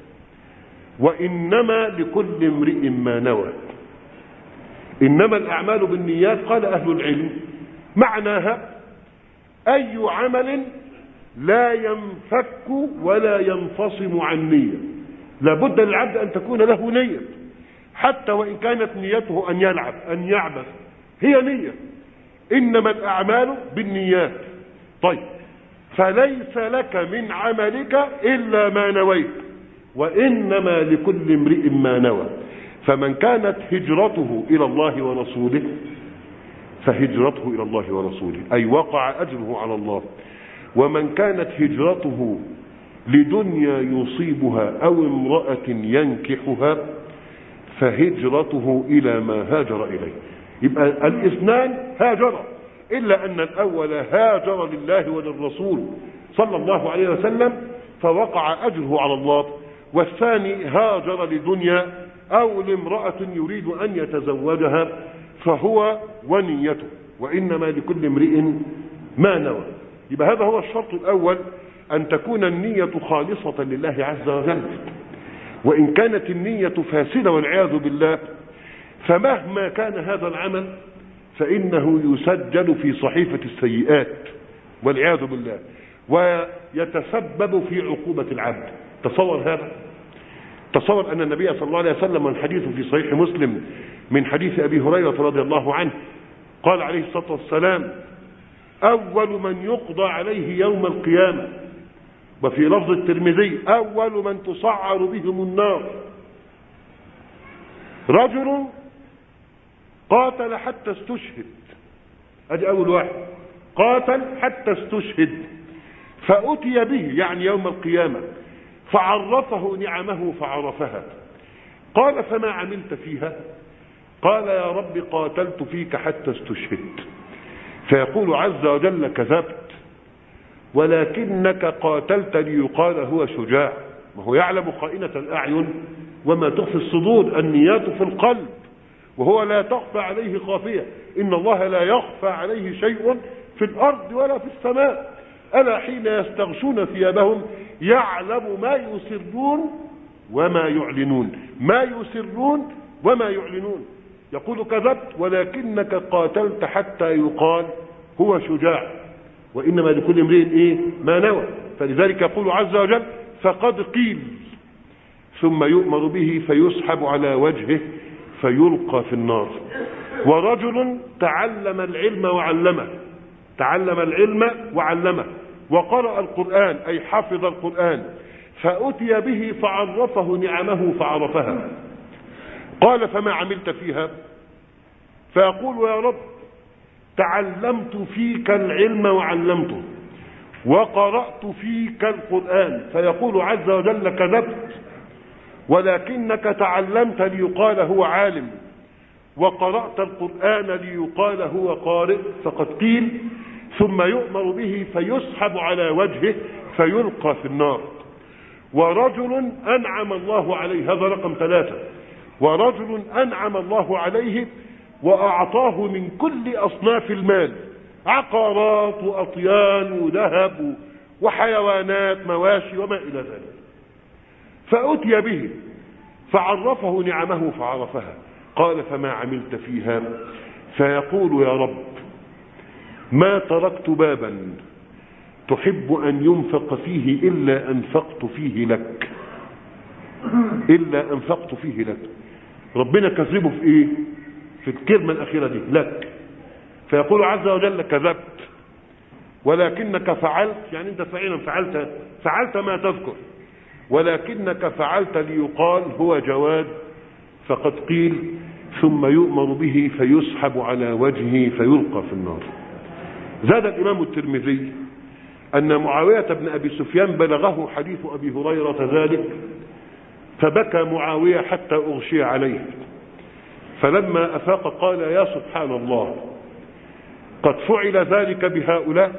وإنما لكل امرئ ما نوى. إنما الأعمال بالنيات، قال أهل العلم معناها أي عمل لا ينفك ولا ينفصم عن نية. لابد للعبد أن تكون له نية، حتى وإن كانت نيته أن يلعب أن يعبث، هي نية. إنما الأعمال بالنيات. طيب، فليس لك من عملك إلا ما نويت، وإنما لكل امرئ ما نوى. فمن كانت هجرته إلى الله ورسوله فهجرته إلى الله ورسوله، أي وقع أجره على الله. ومن كانت هجرته لدنيا يصيبها أو امرأة ينكحها فهجرته إلى ما هاجر إليه. يبقى الاثنان هاجر، إلا أن الأول هاجر لله وللرسول صلى الله عليه وسلم فوقع أجره على الله، والثاني هاجر لدنيا أو لامرأة يريد أن يتزوجها فهو ونيته، وإنما لكل امرئ ما نوى. يبقى هذا هو الشرط الأول، أن تكون النية خالصة لله عز وجل. وإن كانت النية فاسدة والعياذ بالله فمهما كان هذا العمل فإنه يسجل في صحيفة السيئات والعياذ بالله، ويتسبب في عقوبة العبد. تصور هذا، تصور أن النبي صلى الله عليه وسلم، والحديث في صحيح مسلم من حديث أبي هريرة رضي الله عنه، قال عليه الصلاة والسلام: أول من يقضى عليه يوم القيامة، وفي لفظ الترمذي: أول من تصعر بهم النار رجل قاتل حتى استشهد. أدي أول واحد، قاتل حتى استشهد، فأتي به يعني يوم القيامة فعرفه نعمه فعرفها. قال: فما عملت فيها؟ قال: يا رب قاتلت فيك حتى استشهد. فيقول عز وجل: كذبت، ولكنك قاتلت ليقال هو شجاع. ما هو يعلم خائنة الأعين وما تخفي الصدور، النيات في القلب، وهو لا تخفى عليه خافية. إن الله لا يخفى عليه شيء في الأرض ولا في السماء. ألا حين يستغشون ثيابهم يعلم ما يسرون وما يعلنون، ما يسرون وما يعلنون. يقول: كذبت، ولكنك قاتلت حتى يقال هو شجاع، وإنما لكل امرئ إيه ما نوى. فلذلك يقول عز وجل: فقد قيل، ثم يؤمر به فيسحب على وجهه فيلقى في النار. ورجل تعلم العلم وعلمه، تعلم العلم وعلمه، وقرأ القرآن أي حفظ القرآن، فأتي به فعرفه نعمه فعرفها. قال: فما عملت فيها؟ فيقول: يا رب تعلمت فيك العلم وعلمته، وقرأت فيك القرآن. فيقول عز وجل: كذبت، ولكنك تعلمت ليقال هو عالم، وقرأت القرآن ليقال هو قارئ. فقد قيل، ثم يؤمر به فيسحب على وجهه فيلقى في النار. ورجل أنعم الله عليه، هذا رقم ثلاثة، ورجل أنعم الله عليه وأعطاه من كل أصناف المال، عقارات وأطيان وذهب وحيوانات مواشي وما إلى ذلك، فأتي به فعرفه نعمه فعرفها. قال: فما عملت فيها؟ فيقول: يا رب ما تركت بابا تحب أن ينفق فيه إلا أنفقت فيه لك، إلا أنفقت فيه لك. ربنا كذبه في إيه؟ في الكلمة الأخيرة دي، لك. فيقول عز وجل: كذبت، ولكنك فعلت، يعني أنت فعلا فعلت فعلت ما تذكر، ولكنك فعلت ليقال هو جواد. فقد قيل، ثم يؤمر به فيسحب على وجهه فيلقى في النار. زاد الإمام الترمذي أن معاوية بن أبي سفيان بلغه حديث أبي هريرة ذلك، فبكى معاوية حتى أغشي عليه، فلما أفاق قال: يا سبحان الله، قد فعل ذلك بهؤلاء،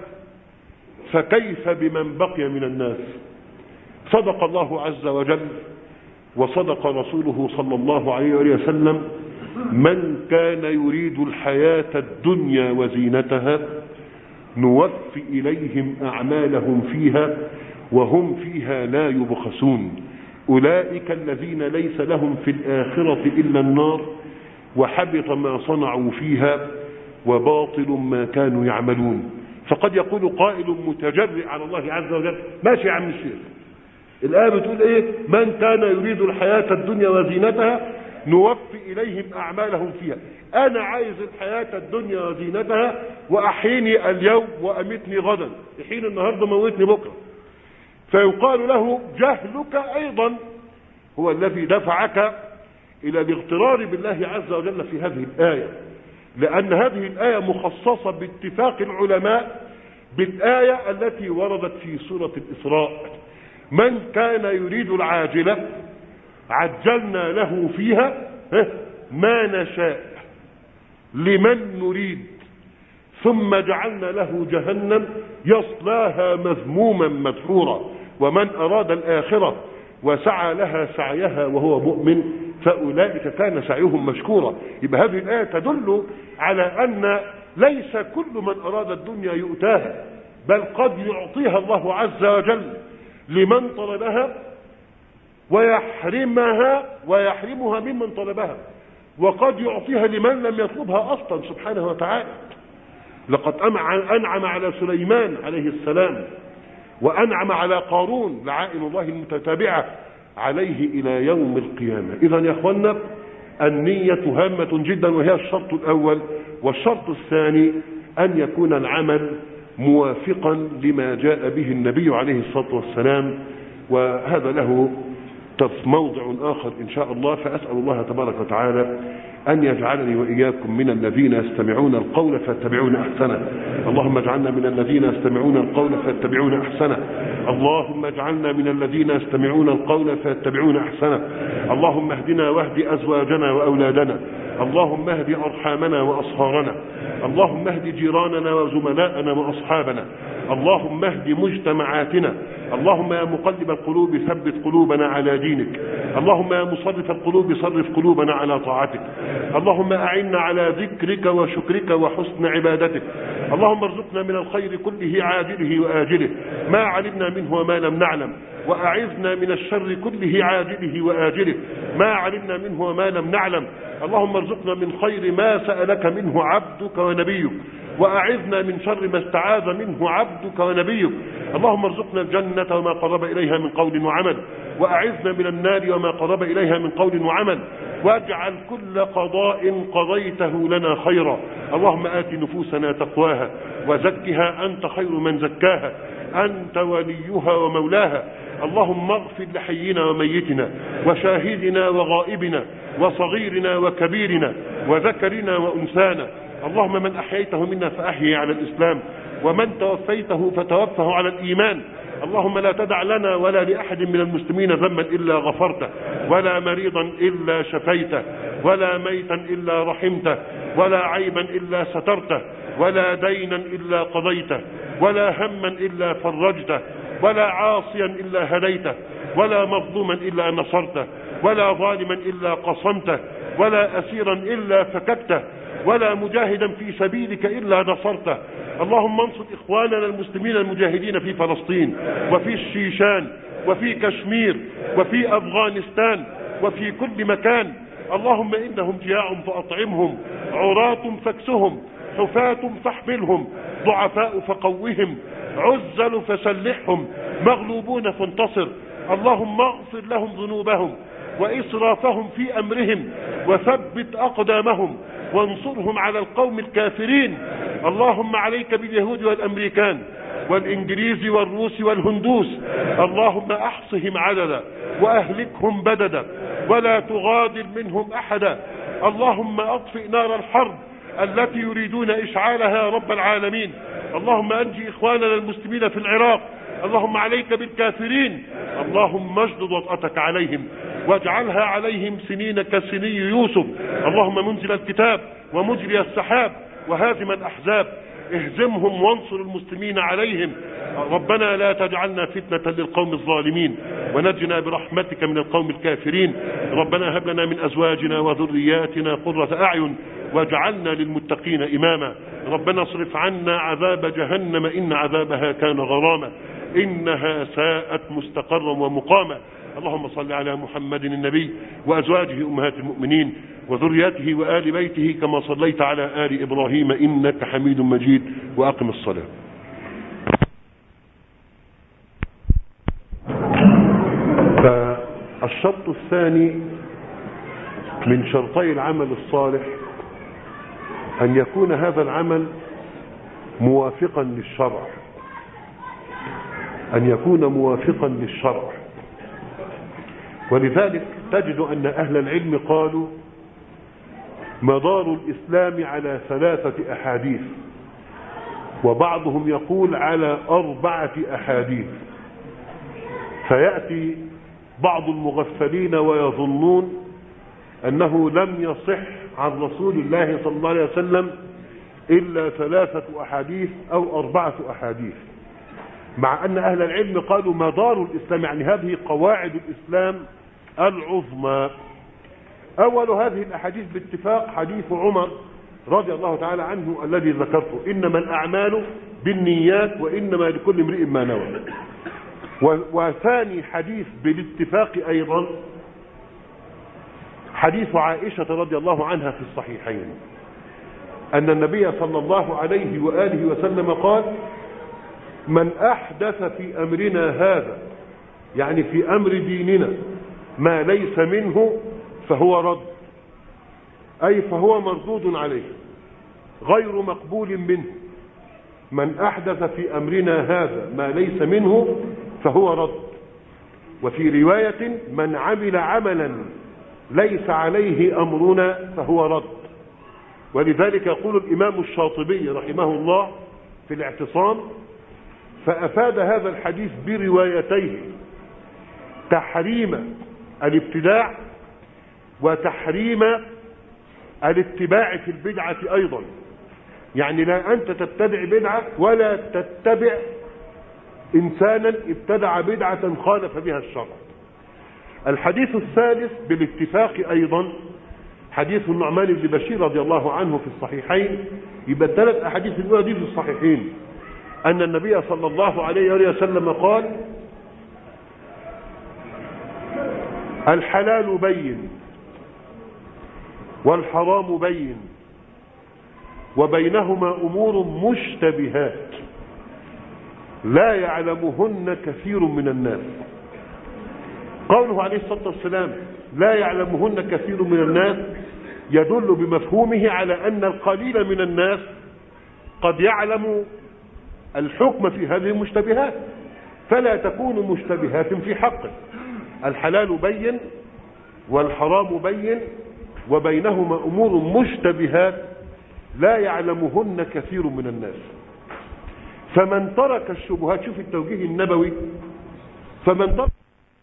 فكيف بمن بقي من الناس؟ صدق الله عز وجل وصدق رسوله صلى الله عليه وسلم: من كان يريد الحياة الدنيا وزينتها نوفي إليهم أعمالهم فيها وهم فيها لا يبخسون. أولئك الذين ليس لهم في الآخرة إلا النار، وحبط ما صنعوا فيها وباطل ما كانوا يعملون. فقد يقول قائل متجرئ على الله عز وجل: ماشي يا عم الشيخ، الآية بتقول إيه؟ من كان يريد الحياة الدنيا وزينتها نوفي إليهم أعمالهم فيها. أنا عايز الحياة الدنيا وزينتها، وأحيني اليوم وأمتني غدا، يحين النهاردة موتني بكرة. فيقال له جهلك أيضا هو الذي دفعك إلى الاغترار بالله عز وجل في هذه الآية، لأن هذه الآية مخصصة باتفاق العلماء بالآية التي وردت في سورة الإسراء: من كان يريد العاجلة عجلنا له فيها ما نشاء لمن نريد ثم جعلنا له جهنم يصلاها مذموما مدحورا ومن أراد الآخرة وسعى لها سعيها وهو مؤمن فأولئك كان سعيهم مشكورا. يبقى هذه الآية تدل على أن ليس كل من أراد الدنيا يؤتاها، بل قد يعطيها الله عز وجل لمن طلبها ويحرمها ويحرمها ممن طلبها، وقد يعطيها لمن لم يطلبها أصلا سبحانه وتعالى. لقد أنعم على سليمان عليه السلام، وأنعم على قارون لعائن الله المتتابعة عليه إلى يوم القيامة. إذا يا أخوانا النية هامة جدا، وهي الشرط الأول. والشرط الثاني أن يكون العمل موافقا لما جاء به النبي عليه الصلاة والسلام، وهذا له موضع آخر إن شاء الله. فأسأل الله تبارك وتعالى أن يجعلني وإياكم من الذين يستمعون القول فيتبعون أحسنه. اللهم اجعلنا من الذين يستمعون القول فيتبعون أحسنه. اللهم اجعلنا من الذين يستمعون القول فيتبعون أحسنه. اللهم اهدنا واهد أزواجنا وأولادنا. اللهم اهد أرحامنا وأصهارنا. اللهم اهد جيراننا وزملائنا وأصحابنا. اللهم اهد مجتمعاتنا. اللهم يا مقلب القلوب ثبت قلوبنا على دينك. اللهم يا مصرف القلوب صرف قلوبنا على طاعتك. اللهم أعنا على ذكرك وشكرك وحسن عبادتك. اللهم ارزقنا من الخير كله عاجله وآجله ما علمنا منه وما لم نعلم، وأعذنا من الشر كله عاجله وآجله ما علمنا منه وما لم نعلم. اللهم ارزقنا من خير ما سألك منه عبدك ونبيك، وأعذنا من شر ما استعاذ منه عبدك ونبيك. اللهم ارزقنا الجنة وما قرب إليها من قول وعمل، وأعذنا من النار وما قرب إليها من قول وعمل، واجعل كل قضاء قضيته لنا خيرا. اللهم آت نفوسنا تقواها وزكها أنت خير من زكاها، أنت وليها ومولاها. اللهم اغفر لحينا وميتنا وشاهدنا وغائبنا وصغيرنا وكبيرنا وذكرنا وأنثانا. اللهم من أحييته منا فأحيي على الإسلام، ومن توفيته فتوفه على الإيمان. اللهم لا تدع لنا ولا لأحد من المسلمين ذنبا إلا غفرته، ولا مريضا إلا شفيته، ولا ميتا إلا رحمته، ولا عيبا إلا سترته، ولا دينا إلا قضيته، ولا هما إلا فرجته، ولا عاصيا إلا هديته، ولا مظلوما إلا نصرته، ولا ظالما إلا قصمته، ولا أسيرا إلا فككته، ولا مجاهدا في سبيلك إلا نصرته. اللهم انصر إخواننا المسلمين المجاهدين في فلسطين وفي الشيشان وفي كشمير وفي أفغانستان وفي كل مكان. اللهم إنهم جياع فأطعمهم، عراة فاكسهم، حفاة فاحملهم، ضعفاء فقوهم، عزل فسلحهم، مغلوبون فانتصر. اللهم اغفر لهم ذنوبهم وإسرافهم في أمرهم، وثبت أقدامهم، وانصرهم على القوم الكافرين. اللهم عليك باليهود والأمريكان والإنجليز والروس والهندوس. اللهم أحصهم عددا وأهلكهم بددا ولا تغادر منهم أحدا. اللهم أطفئ نار الحرب التي يريدون إشعالها يا رب العالمين. اللهم أنجي إخواننا المسلمين في العراق. اللهم عليك بالكافرين. اللهم اشدد وطأتك عليهم واجعلها عليهم سنين كسني يوسف. اللهم منزل الكتاب ومجري السحاب وهازم الأحزاب، اهزمهم وانصر المسلمين عليهم. ربنا لا تجعلنا فتنة للقوم الظالمين، ونجنا برحمتك من القوم الكافرين. ربنا هب لنا من أزواجنا وذرياتنا قرة أعين واجعلنا للمتقين إماما. ربنا اصرف عنا عذاب جهنم إن عذابها كان غراما، إنها ساءت مستقرا ومقاما. اللهم صل على محمد النبي وأزواجه أمهات المؤمنين وذرياته وآل بيته كما صليت على آل إبراهيم إنك حميد مجيد. وأقم الصلاة. فالشرط الثاني من شرطي العمل الصالح أن يكون هذا العمل موافقا للشرع، أن يكون موافقا للشرع. ولذلك تجد أن أهل العلم قالوا مدار الإسلام على ثلاثة أحاديث، وبعضهم يقول على أربعة أحاديث. فيأتي بعض المغفلين ويظنون أنه لم يصح عن رسول الله صلى الله عليه وسلم إلا ثلاثة أحاديث أو أربعة أحاديث، مع أن أهل العلم قالوا مدار الإسلام، يعني هذه قواعد الإسلام العظمى. أول هذه الأحاديث باتفاق حديث عمر رضي الله تعالى عنه الذي ذكرته: إنما الأعمال بالنيات وإنما لكل امرئ ما نوى. وثاني حديث بالاتفاق أيضا حديث عائشة رضي الله عنها في الصحيحين، أن النبي صلى الله عليه وآله وسلم قال: من أحدث في أمرنا هذا، يعني في أمر ديننا، ما ليس منه فهو رد، أي فهو مردود عليه غير مقبول منه. من أحدث في أمرنا هذا ما ليس منه فهو رد. وفي رواية: من عمل عملا ليس عليه أمرنا فهو رد. ولذلك يقول الإمام الشاطبي رحمه الله في الاعتصام: فأفاد هذا الحديث بروايتيه تحريم الابتداع وتحريم الاتباع في البدعة أيضا، يعني لا أنت تتبع بدعة ولا تتبع إنسانا ابتدع بدعة خالف بها الشرع. الحديث الثالث بالاتفاق أيضا حديث النعمان بن بشير رضي الله عنه في الصحيحين. يبقى الثلاث أحاديث الأولى دي في الصحيحين، أن النبي صلى الله عليه وسلم قال: الحلال بين والحرام بين وبينهما أمور مشتبهات لا يعلمهن كثير من الناس. قوله عليه الصلاة والسلام لا يعلمهن كثير من الناس يدل بمفهومه على أن القليل من الناس قد يعلم الحكم في هذه المشتبهات، فلا تكون مشتبهات في حقه. الحلال بين والحرام بين وبينهما أمور مشتبهات لا يعلمهن كثير من الناس. فمن ترك الشبهات، شوف التوجيه النبوي، فمن ترك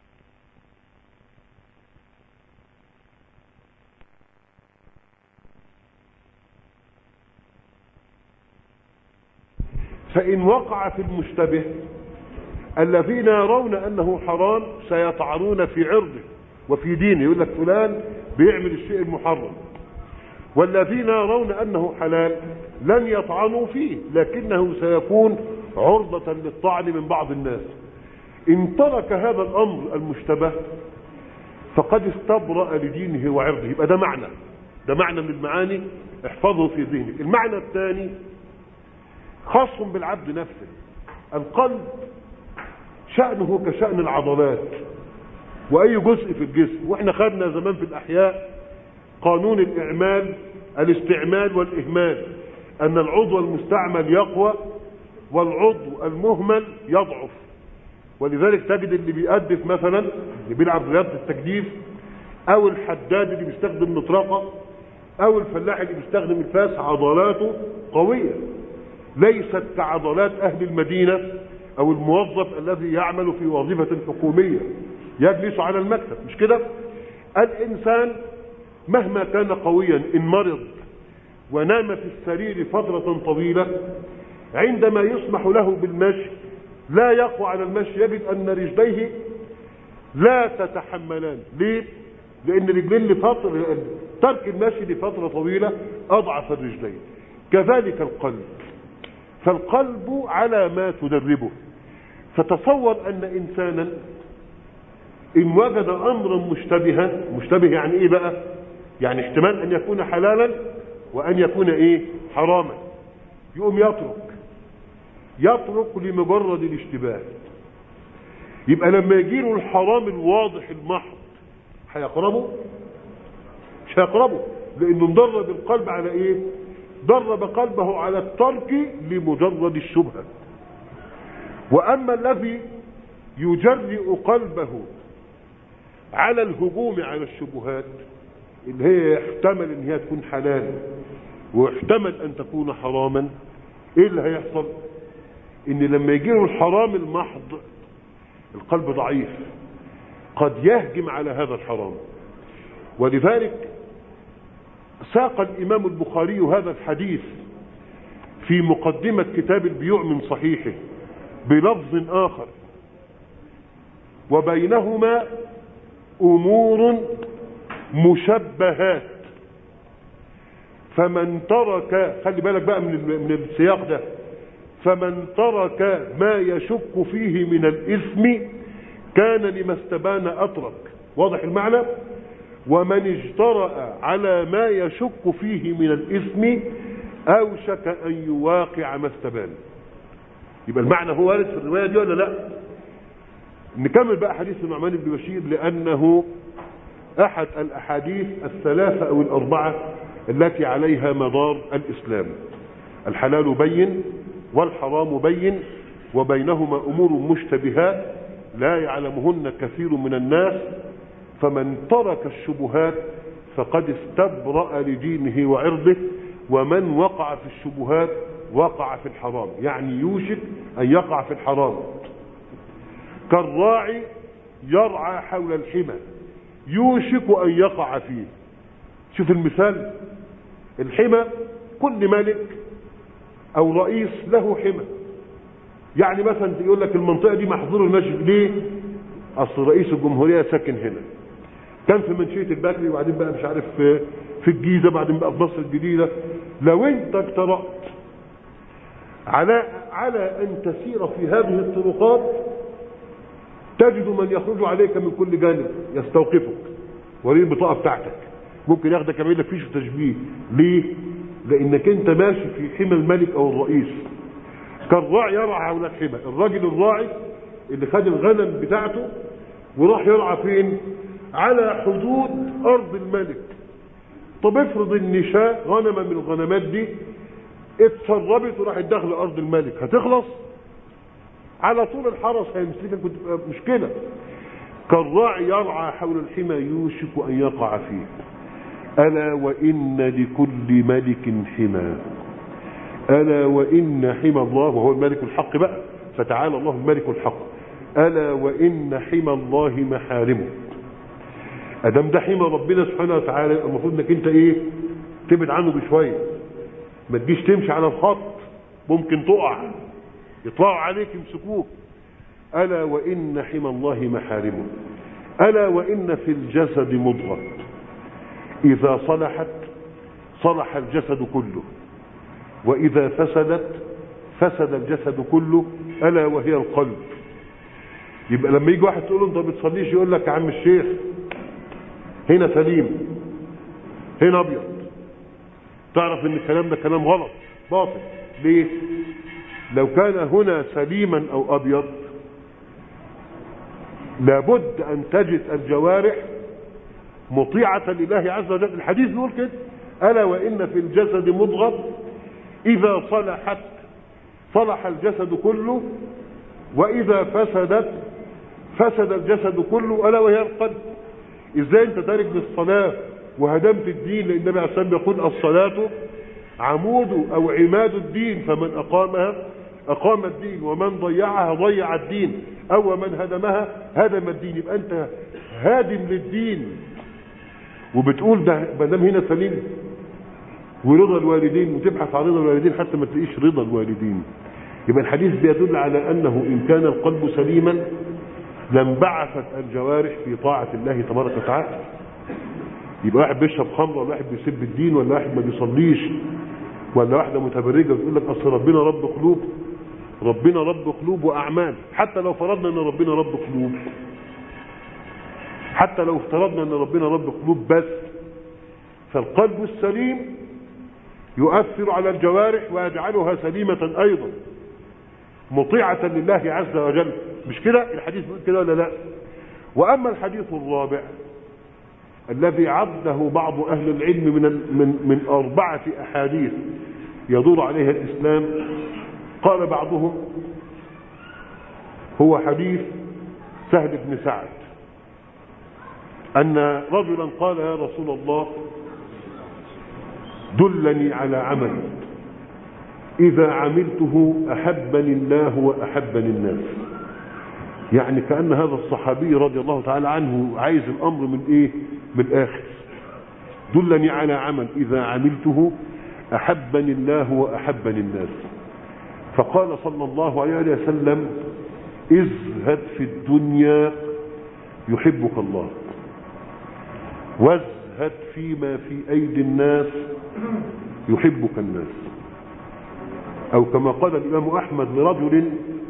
فإن وقع في المشتبه الذين يرون أنه حرام سيطعنون في عرضه وفي دينه، يقول لك فلان بيعمل الشيء المحرم، والذين يرون أنه حلال لن يطعنوا فيه لكنه سيكون عرضة للطعن من بعض الناس. إن ترك هذا الأمر المشتبه فقد استبرأ لدينه وعرضه. يبقى ده معنى ده معنى من المعاني، احفظه في ذهنك. المعنى الثاني خاص بالعبد نفسه. القلب شأنه كشأن العضلات وأي جزء في الجسم، وإحنا خدنا زمان في الأحياء قانون الإعمال الاستعمال والإهمال، أن العضو المستعمل يقوى والعضو المهمل يضعف. ولذلك تجد اللي بيأدف مثلا اللي بيلعب رياضة التجديف، أو الحداد اللي بيستخدم مطرقة، أو الفلاح اللي بيستخدم الفاس، عضلاته قوية ليست كعضلات أهل المدينة أو الموظف الذي يعمل في وظيفة حكومية يجلس على المكتب، مش كده؟ الإنسان مهما كان قويا إن مرض ونام في السرير فترة طويلة عندما يسمح له بالمشي لا يقوى على المشي، يجد أن رجليه لا تتحملان. ليه؟ لأن رجلين لفترة ترك المشي لفترة طويلة أضعف الرجلين. كذلك القلب، فالقلب على ما تدربه. فتصور أن إنسانا إن وجد أمرا مشتبها، مشتبه يعني إيه بقى؟ يعني احتمال أن يكون حلالا وأن يكون إيه؟ حراما، يقوم يترك يترك لمجرد الاشتباه. يبقى لما يجيله الحرام الواضح المحض هيقربه؟ مش هيقربه، لانه مدرب القلب على ايه؟ درب قلبه على الترك لمجرد الشبهه. واما الذي يجرئ قلبه على الهجوم على الشبهات اللي هي يحتمل ان هي تكون حلال ويحتمل ان تكون حراما، ايه اللي هيحصل؟ ان لما يجيله الحرام المحض القلب ضعيف، قد يهجم على هذا الحرام. ولذلك ساق الامام البخاري هذا الحديث في مقدمة كتاب البيوع من صحيحه بلفظ اخر: وبينهما امور مشبهات فمن ترك، خلي بالك بقى من من السياق ده، فمن ترك ما يشك فيه من الاثم كان لما استبان اترك. واضح المعنى؟ ومن اجترأ على ما يشك فيه من الاثم اوشك ان يواقع ما استبان. يبقى المعنى هو وارد في الروايه دي ولا لا؟ نكمل بقى حديث النعمان بن بشير، لانه احد الاحاديث الثلاثه او الاربعه التي عليها مدار الاسلام. الحلال بين والحرام بين وبينهما امور مشتبهات لا يعلمهن كثير من الناس، فمن ترك الشبهات فقد استبرأ لدينه وعرضه، ومن وقع في الشبهات وقع في الحرام، يعني يوشك ان يقع في الحرام. كالراعي يرعى حول الحمى يوشك ان يقع فيه. شوف المثال، الحمى كل ملك او رئيس له حمى. يعني مثلا يقول لك المنطقه دي محظور المشي، ليه؟ اصل رئيس الجمهوريه ساكن هنا، كان في منشيه البكري وبعدين بقى مش عارف في, في الجيزه، بعدين بقى في مصر الجديده. لو انت اجترأت على على ان تسير في هذه الطرقات تجد من يخرج عليك من كل جانب يستوقفك وريد البطاقه بتاعتك، ممكن ياخدك يعمل لك فيش تشبيه. ليه؟ لانك انت ماشي في حمى الملك او الرئيس. كالراعي يرعى حول الحمى، الراجل الراعي اللي خد الغنم بتاعته وراح يرعى فين؟ على حدود ارض الملك. طب افرض ان شاء غنمه من الغنمات دي اتسربت وراحت داخله ارض الملك، هتخلص؟ على طول الحرس هيمسكك وتبقى مشكله. كالراعي يرعى حول الحمى يوشك ان يقع فيه. الا وان لكل ملك حمى، الا وان حمى الله، وهو الملك الحق بقى، فتعالى الله الملك الحق. الا وان حمى الله محارمه. ادام ده حمى ربنا سبحانه وتعالى، المفروض انك انت ايه؟ تبعد عنه بشويه، ما تجيش تمشي على الخط، ممكن تقع، يطلعوا عليك يمسكوك. الا وان حمى الله محارمه. الا وان في الجسد مضغه اذا صلحت صلح الجسد كله، واذا فسدت فسد الجسد كله، الا وهي القلب. يبقى لما يجي واحد تقول له انت ما بتصليش، يقول لك يا عم الشيخ هنا سليم هنا ابيض، تعرف ان الكلام ده كلام غلط باطل. ليه؟ لو كان هنا سليما او ابيض لابد ان تجد الجوارح مطيعة لله عز وجل. الحديث بيقول كده: الا وان في الجسد مضغة اذا صلحت صلح الجسد كله، واذا فسدت فسد الجسد كله، الا وهي القلب. ازاي انت تارك للصلاة وهدمت الدين؟ لان النبي عليه الصلاة والسلام يقول: الصلاة عمود او عماد الدين، فمن اقامها اقام الدين، ومن ضيعها ضيع الدين، او من هدمها هدم الدين. يبقى انت هادم للدين وبتقول ده ما دام هنا سليم ورضا الوالدين، وتبحث عن رضا الوالدين حتى ما تلاقيش رضا الوالدين. يبقى الحديث بيدل على انه ان كان القلب سليما لانبعثت الجوارح في طاعة الله تبارك وتعالى. يبقى واحد بيشرب خمر، ولا واحد بيسب الدين، ولا واحد ما بيصليش، ولا واحدة متبرجة وتقول لك اصل ربنا رب قلوب. ربنا رب قلوب واعمال. حتى لو فرضنا ان ربنا رب قلوب، حتى لو افترضنا ان ربنا رب قلوب بس، فالقلب السليم يؤثر على الجوارح ويجعلها سليمة ايضا مطيعة لله عز وجل. مش كده الحديث بيقول كده ولا لا؟ واما الحديث الرابع الذي عده بعض أهل العلم من من من أربعة أحاديث يدور عليها الإسلام. قال بعضهم هو حديث سهل بن سعد أن رجلا قال يا رسول الله دلني على عمل إذا عملته أحبني الله وأحبني الناس. يعني كأن هذا الصحابي رضي الله تعالى عنه عايز الأمر من إيه؟ من الآخر. دلني على عمل إذا عملته أحبني الله وأحبني الناس. فقال صلى الله عليه وسلم ازهد في الدنيا يحبك الله وازهد فيما في أيدي الناس يحبك الناس. أو كما قال الإمام أحمد لرجل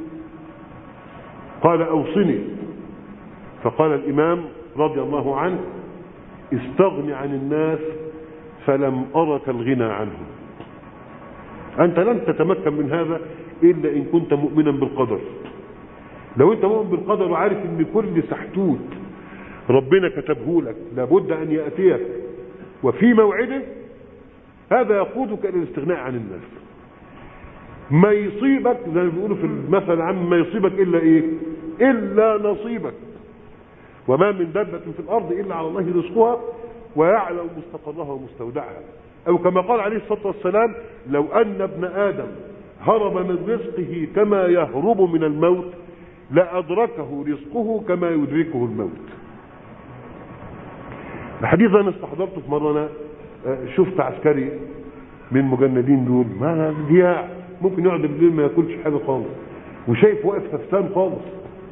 قال أوصني، فقال الإمام رضي الله عنه استغن عن الناس فلم أرك الغنى عنهم. أنت لن تتمكن من هذا إلا إن كنت مؤمنا بالقدر. لو أنت مؤمن بالقدر وعارف إن كل سحتوت ربنا كتبه لك لابد أن يأتيك وفي موعده، هذا يقودك إلى الاستغناء عن الناس. ما يصيبك زي ما بيقولوا في المثل العام ما يصيبك إلا إيه؟ إلا نصيبك. وما من دابة في الأرض إلا على الله رزقها ويعلم مستقرها ومستودعها. أو كما قال عليه الصلاة والسلام لو أن ابن آدم هرب من رزقه كما يهرب من الموت لأدركه رزقه كما يدركه الموت. الحديث أنا استحضرته في مرة. أنا شفت عسكري من مجندين دول ما ضياع ممكن يقعد بالليل ما ياكلش حاجة خالص وشايف واقف فستان خالص.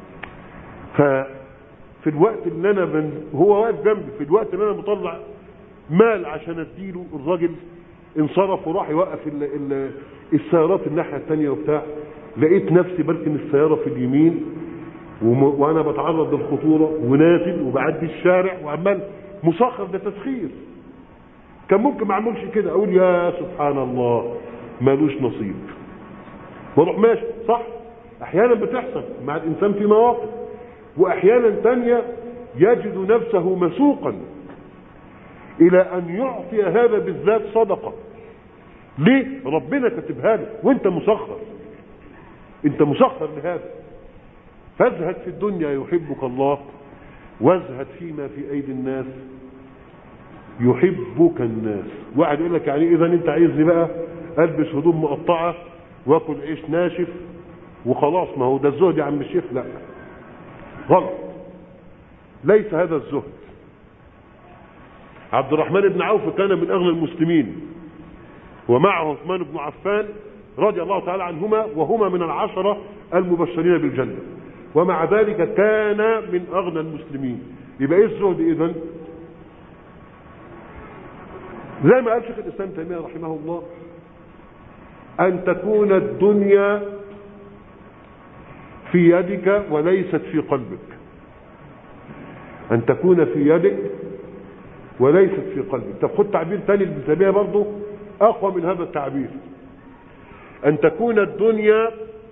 ففي الوقت اللي أنا من هو واقف جنبي في الوقت اللي أنا مطلع مال عشان اديله الراجل انصرف وراح يوقف ال ال السيارات الناحية التانية وبتاع. لقيت نفسي بركن السيارة في اليمين وانا بتعرض للخطورة ونازل وبعدي الشارع وعمال مسخر. ده تسخير. كان ممكن ما اعملش كده اقول يا سبحان الله مالوش نصيب واروح ماشي. صح احيانا بتحصل مع الانسان في مواقف، واحيانا تانية يجد نفسه مسوقا الى ان يعطي هذا بالذات صدقة. ليه؟ ربنا كتبها له وانت مسخر، انت مسخر لهذا. فازهد في الدنيا يحبك الله وازهد فيما في ايدي الناس يحبك الناس. واحد يقول لك يعني اذا انت عايزني بقى البس هدوم مقطعه واكل عيش ناشف وخلاص ما هو ده الزهد يا عم الشيخ؟ لا غلط، ليس هذا الزهد. عبد الرحمن بن عوف كان من اغنى المسلمين ومعه عثمان بن عفان رضي الله تعالى عنهما وهما من العشرة المبشرين بالجنة، ومع ذلك كان من اغنى المسلمين. يبقى ايه الزهد اذن؟ زي ما قال شيخ الاسلام تيمية رحمه الله ان تكون الدنيا في يدك وليست في قلبك. ان تكون في يدك وليست في قلبك. طب خد تعبير تاني ابن تيمية برضه اقوى من هذا التعبير. ان تكون الدنيا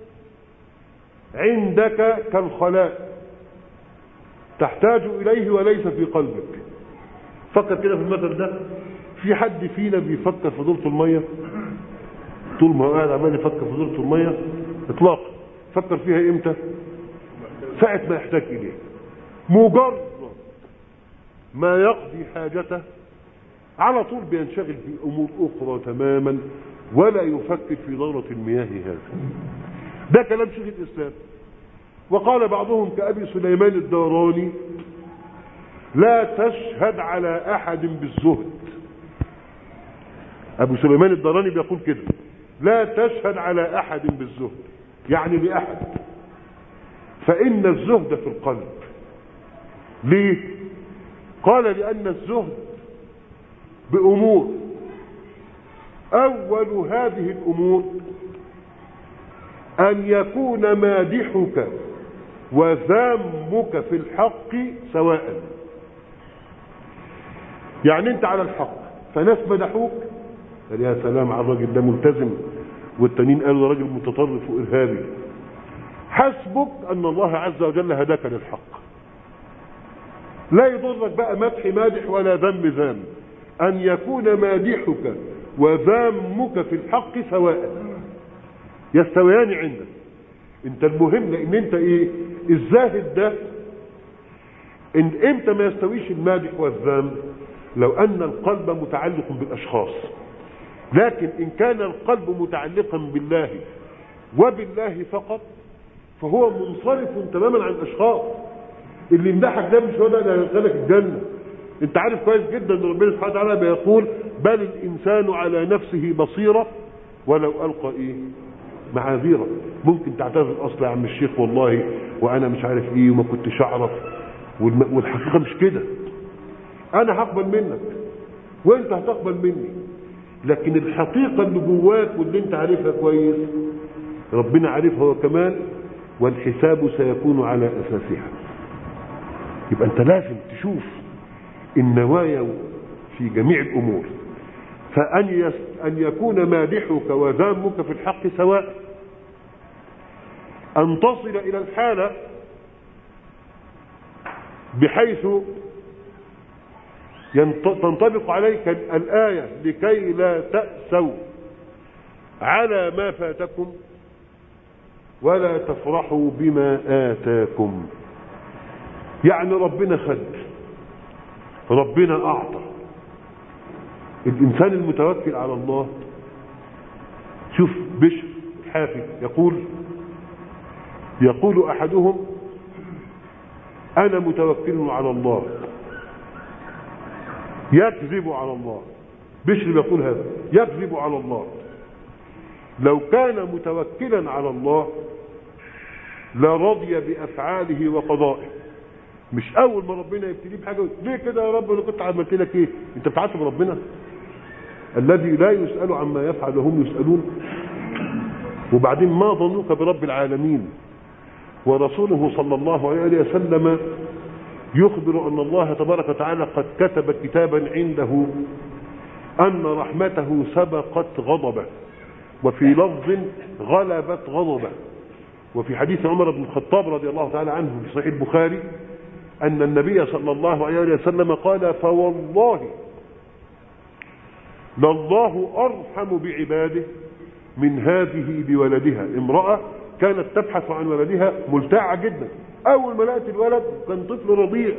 عندك كالخلاء تحتاج اليه وليس في قلبك. فكر كده في المثل ده. في حد فينا بيفكر في دورة المية طول ما هو قاعد عمال يفكر في دورة المية اطلاقا؟ فكر فيها امتى؟ ساعة ما يحتاج اليه. مجرد ما يقضي حاجته على طول بينشغل في امور اخرى تماما ولا يفكر في دورة المياه هذا. ده كلام شيخ الاسلام. وقال بعضهم كأبي سليمان الداراني لا تشهد على احد بالزهد. ابو سليمان الداراني بيقول كده لا تشهد على احد بالزهد، يعني لاحد. فان الزهد في القلب. ليه؟ قال لان الزهد بامور. اول هذه الامور ان يكون مادحك وذمك في الحق سواء. يعني انت على الحق فناس مدحوك قال يا سلام على الراجل ده ملتزم، والتانيين قالوا ده راجل متطرف وارهابي. حسبك ان الله عز وجل هداك للحق. لا يضرك بقى مدح مادح ولا ذم ذام، أن يكون مادحك وذامك في الحق سواء، يستويان عندك. انت المهم لان انت ايه الزاهد ده، ان امتى ما يستويش المادح والذام؟ لو ان القلب متعلق بالاشخاص. لكن ان كان القلب متعلقا بالله وبالله فقط فهو منصرف تماما عن الاشخاص. اللي يمدحك ده مش هو ده اللي هيدخلك الجنه. انت عارف كويس جدا ان ربنا سبحانه وتعالى بيقول بل الانسان على نفسه بصيره ولو القى ايه معاذيره. ممكن تعتذر اصلا يا عم الشيخ والله وانا مش عارف ايه وما كنتش اعرف، والحقيقه مش كده. انا هقبل منك وانت هتقبل مني، لكن الحقيقه اللي جواك واللي انت عارفها كويس ربنا عارفها هو كمان، والحساب سيكون على اساسها. يبقى انت لازم تشوف النوايا في جميع الامور، فان يس ان يكون مادحك وذامك في الحق سواء، ان تصل الى الحاله بحيث تنطبق عليك الايه لكي لا تأسوا على ما فاتكم ولا تفرحوا بما آتاكم. يعني ربنا خد، ربنا أعطى. الإنسان المتوكل على الله، شوف بشر الحافي يقول يقول أحدهم أنا متوكل على الله، يكذب على الله. بشر يقول هذا، يكذب على الله. لو كان متوكلا على الله لرضي بأفعاله وقضائه. مش اول ما ربنا يبتليه بحاجه ليه كده يا رب انا كنت عملت لك ايه؟ انت بتعاتب ربنا الذي لا يسأل عما يفعل وهم يسألون. وبعدين ما ظنك برب العالمين ورسوله صلى الله عليه وسلم يخبر ان الله تبارك وتعالى قد كتب كتابا عنده ان رحمته سبقت غضبه، وفي لفظ غلبت غضبه. وفي حديث عمر بن الخطاب رضي الله تعالى عنه في صحيح البخاري أن النبي صلى الله عليه وسلم قال فوالله لله أرحم بعباده من هذه بولدها. امرأة كانت تبحث عن ولدها ملتعة جدا، أول ما لقت الولد كان طفل رضيع،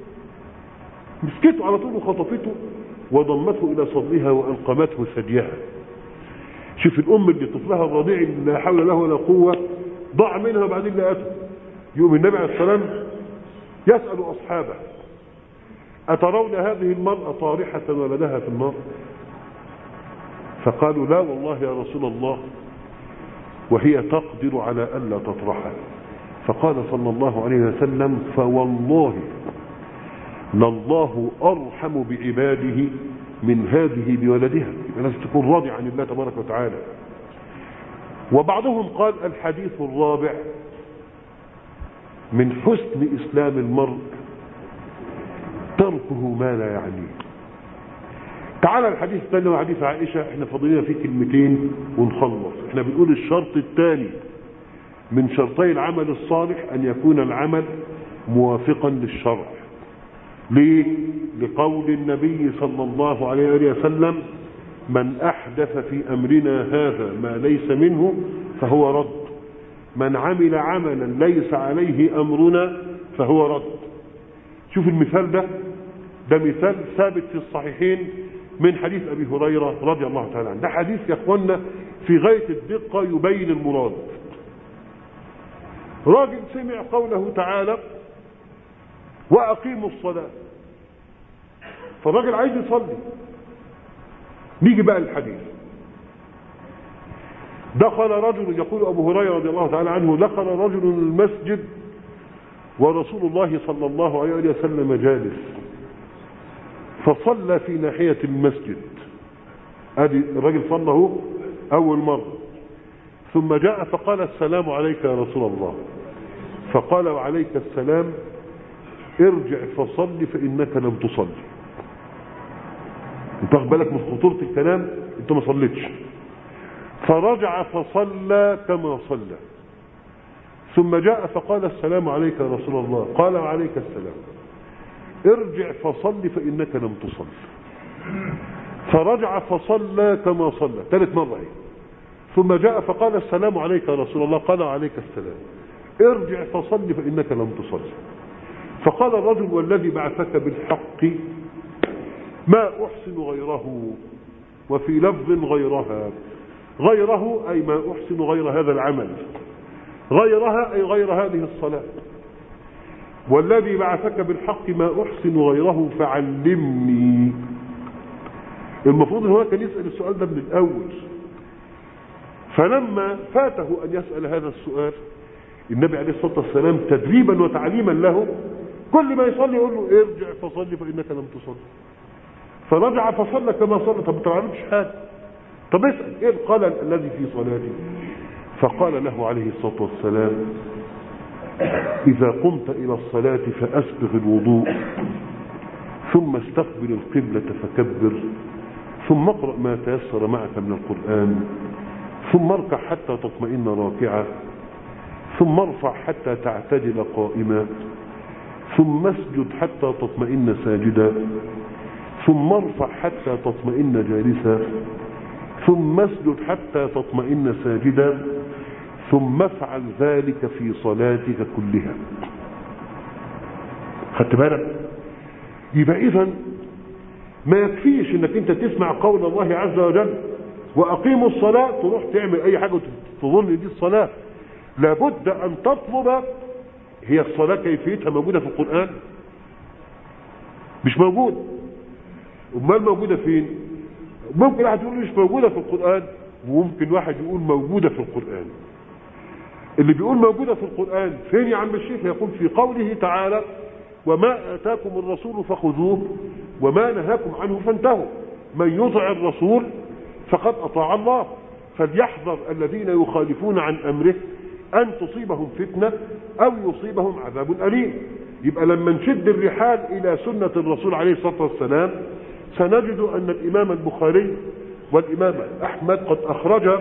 مسكته على طول وخطفته وضمته إلى صدرها وألقمته ثديها. شوف الأم اللي طفلها الرضيع اللي لا حول له ولا قوة ضاع منها وبعدين لقته. يوم النبي عليه السلام يسأل أصحابه أترون هذه المرأة طارحة ولدها في النار؟ فقالوا لا والله يا رسول الله وهي تقدر على ألا تطرحه. فقال صلى الله عليه وسلم فوالله لله أرحم بعباده من هذه بولدها. لازم تكون راضي عن الله تبارك وتعالى. وبعضهم قال الحديث الرابع من حسن إسلام المرء تركه ما لا يعنيه. تعالى الحديث الثاني وحديث عائشة، احنا فاضلين فيه كلمتين ونخلص. احنا بنقول الشرط الثاني من شرطي العمل الصالح أن يكون العمل موافقا للشرع. ليه؟ لقول النبي صلى الله عليه وسلم من أحدث في أمرنا هذا ما ليس منه فهو رد، من عمل عملا ليس عليه أمرنا فهو رد. شوف المثال ده، ده مثال ثابت في الصحيحين من حديث أبي هريرة رضي الله تعالى عنه. ده حديث يا أخوانا في غاية الدقة يبين المراد. راجل سمع قوله تعالى وأقيموا الصلاة، فالراجل عايز يصلي. نيجي بقى الحديث. دخل رجل، يقول أبو هريرة رضي الله تعالى عنه دخل رجل المسجد ورسول الله صلى الله عليه وسلم جالس، فصلى في ناحية المسجد. ادي الرجل صلى أول مرة، ثم جاء فقال السلام عليك يا رسول الله، فقال وعليك السلام، ارجع فصل فإنك لم تصلي. انت واخد بالك من خطورة الكلام؟ انت ما صليتش. فرجع فصلى كما صلى، ثم جاء فقال السلام عليك يا رسول الله، قال وعليك السلام، ارجع فصل فإنك لم تصل. فرجع فصلى كما صلى ثالث مرة هي. ثم جاء فقال السلام عليك يا رسول الله، قال عليك السلام. ارجع فصل فإنك لم تصل. فقال الرجل والذي بعثك بالحق ما أحسن غيره، وفي لفظ غيرها. غيره أي ما أحسن غير هذا العمل، غيرها أي غير هذه الصلاة. والذي بعثك بالحق ما أحسن غيره فعلمني. المفروض ان هو كان يسأل السؤال ده من الأول، فلما فاته أن يسأل هذا السؤال النبي عليه الصلاة والسلام تدريبا وتعليما له كل ما يصلي يقول له ارجع فصلي فإنك لم تصلي. فرجع فصلى كما صلى. طب ما تعرفش حاجة، طب اسأل ايه قال الذي في صلاتي؟ فقال له عليه الصلاة والسلام إذا قمت إلى الصلاة فأسبغ الوضوء، ثم استقبل القبلة فكبر، ثم اقرأ ما تيسر معك من القرآن، ثم اركع حتى تطمئن راكعا، ثم ارفع حتى تعتدل قائما، ثم اسجد حتى تطمئن ساجدا، ثم ارفع حتى تطمئن جالسا، ثم اسجد حتى تطمئن ساجدا، ثم افعل ذلك في صلاتك كلها. خدت بالك؟ يبقى اذا ما يكفيش انك انت تسمع قول الله عز وجل واقيموا الصلاة تروح تعمل اي حاجة تظن دي الصلاة. لابد ان تطلب. هي الصلاة كيفيتها موجودة في القرآن؟ مش موجودة. امال موجودة فين؟ ممكن واحد يقول مش موجودة في القرآن، وممكن واحد يقول موجودة في القرآن. اللي بيقول موجودة في القرآن فين يا عم الشيخ؟ يقول في قوله تعالى وما آتاكم الرسول فخذوه وما نهاكم عنه فانتهوا، من يطع الرسول فقد أطاع الله، فليحذر الذين يخالفون عن أمره أن تصيبهم فتنة أو يصيبهم عذاب أليم. يبقى لما نشد الرحال إلى سنة الرسول عليه الصلاة والسلام سنجد أن الإمام البخاري والإمام أحمد قد أخرج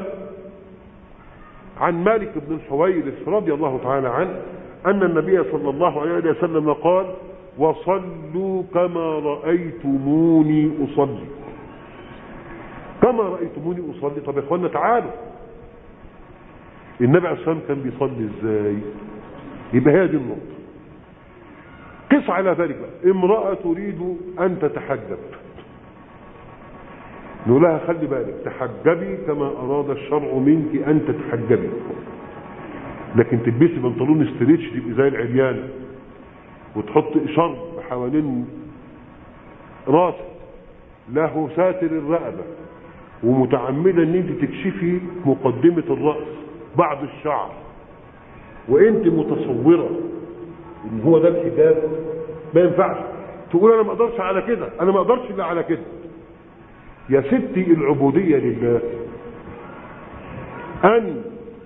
عن مالك بن الحويرث رضي الله تعالى عنه أن النبي صلى الله عليه وسلم قال وصلوا كما رأيتموني أصلي. كما رأيتموني أصلي. طب يا إخوانا تعالوا، النبي عليه الصلاة والسلام كان بيصلي إزاي؟ يبقى هي دي النقطة. قس على ذلك بقى امرأة تريد أن تتحجب، نقول لها خلي بالك تحجبي كما أراد الشرع منك أن تتحجبي، لكن تلبسي بنطلون استريتش تبقي زي العريانة وتحط شرب حوالين راسك له ساتر الرقبة ومتعمدة ان انت تكشفي مقدمة الرأس بعض الشعر وانت متصورة ان هو ده الحجاب، ما ينفعش تقول انا ما اقدرش على كده، انا ما اقدرش الا على كده. يا ستي العبودية لله ان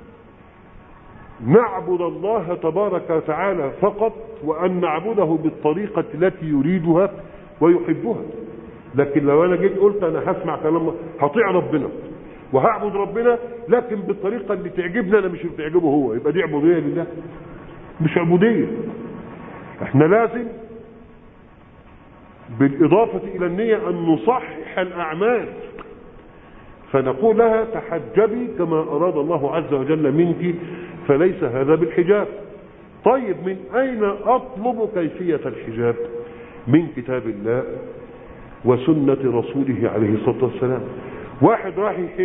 نعبد الله تبارك وتعالى فقط، وان نعبده بالطريقة التي يريدها ويحبها. لكن لو انا جيت قلت انا هسمع كلام هطيع ربنا وهعبد ربنا لكن بالطريقة اللي تعجبني انا مش بتعجبه هو، يبقى دي عبودية لله؟ مش عبودية. احنا لازم بالاضافة الى النية ان نصحح الاعمال، فنقول لها تحجبي كما اراد الله عز وجل منك، فليس هذا بالحجاب. طيب من اين اطلب كيفية الحجاب؟ من كتاب الله وسنة رسوله عليه الصلاة والسلام. واحد راح يحج،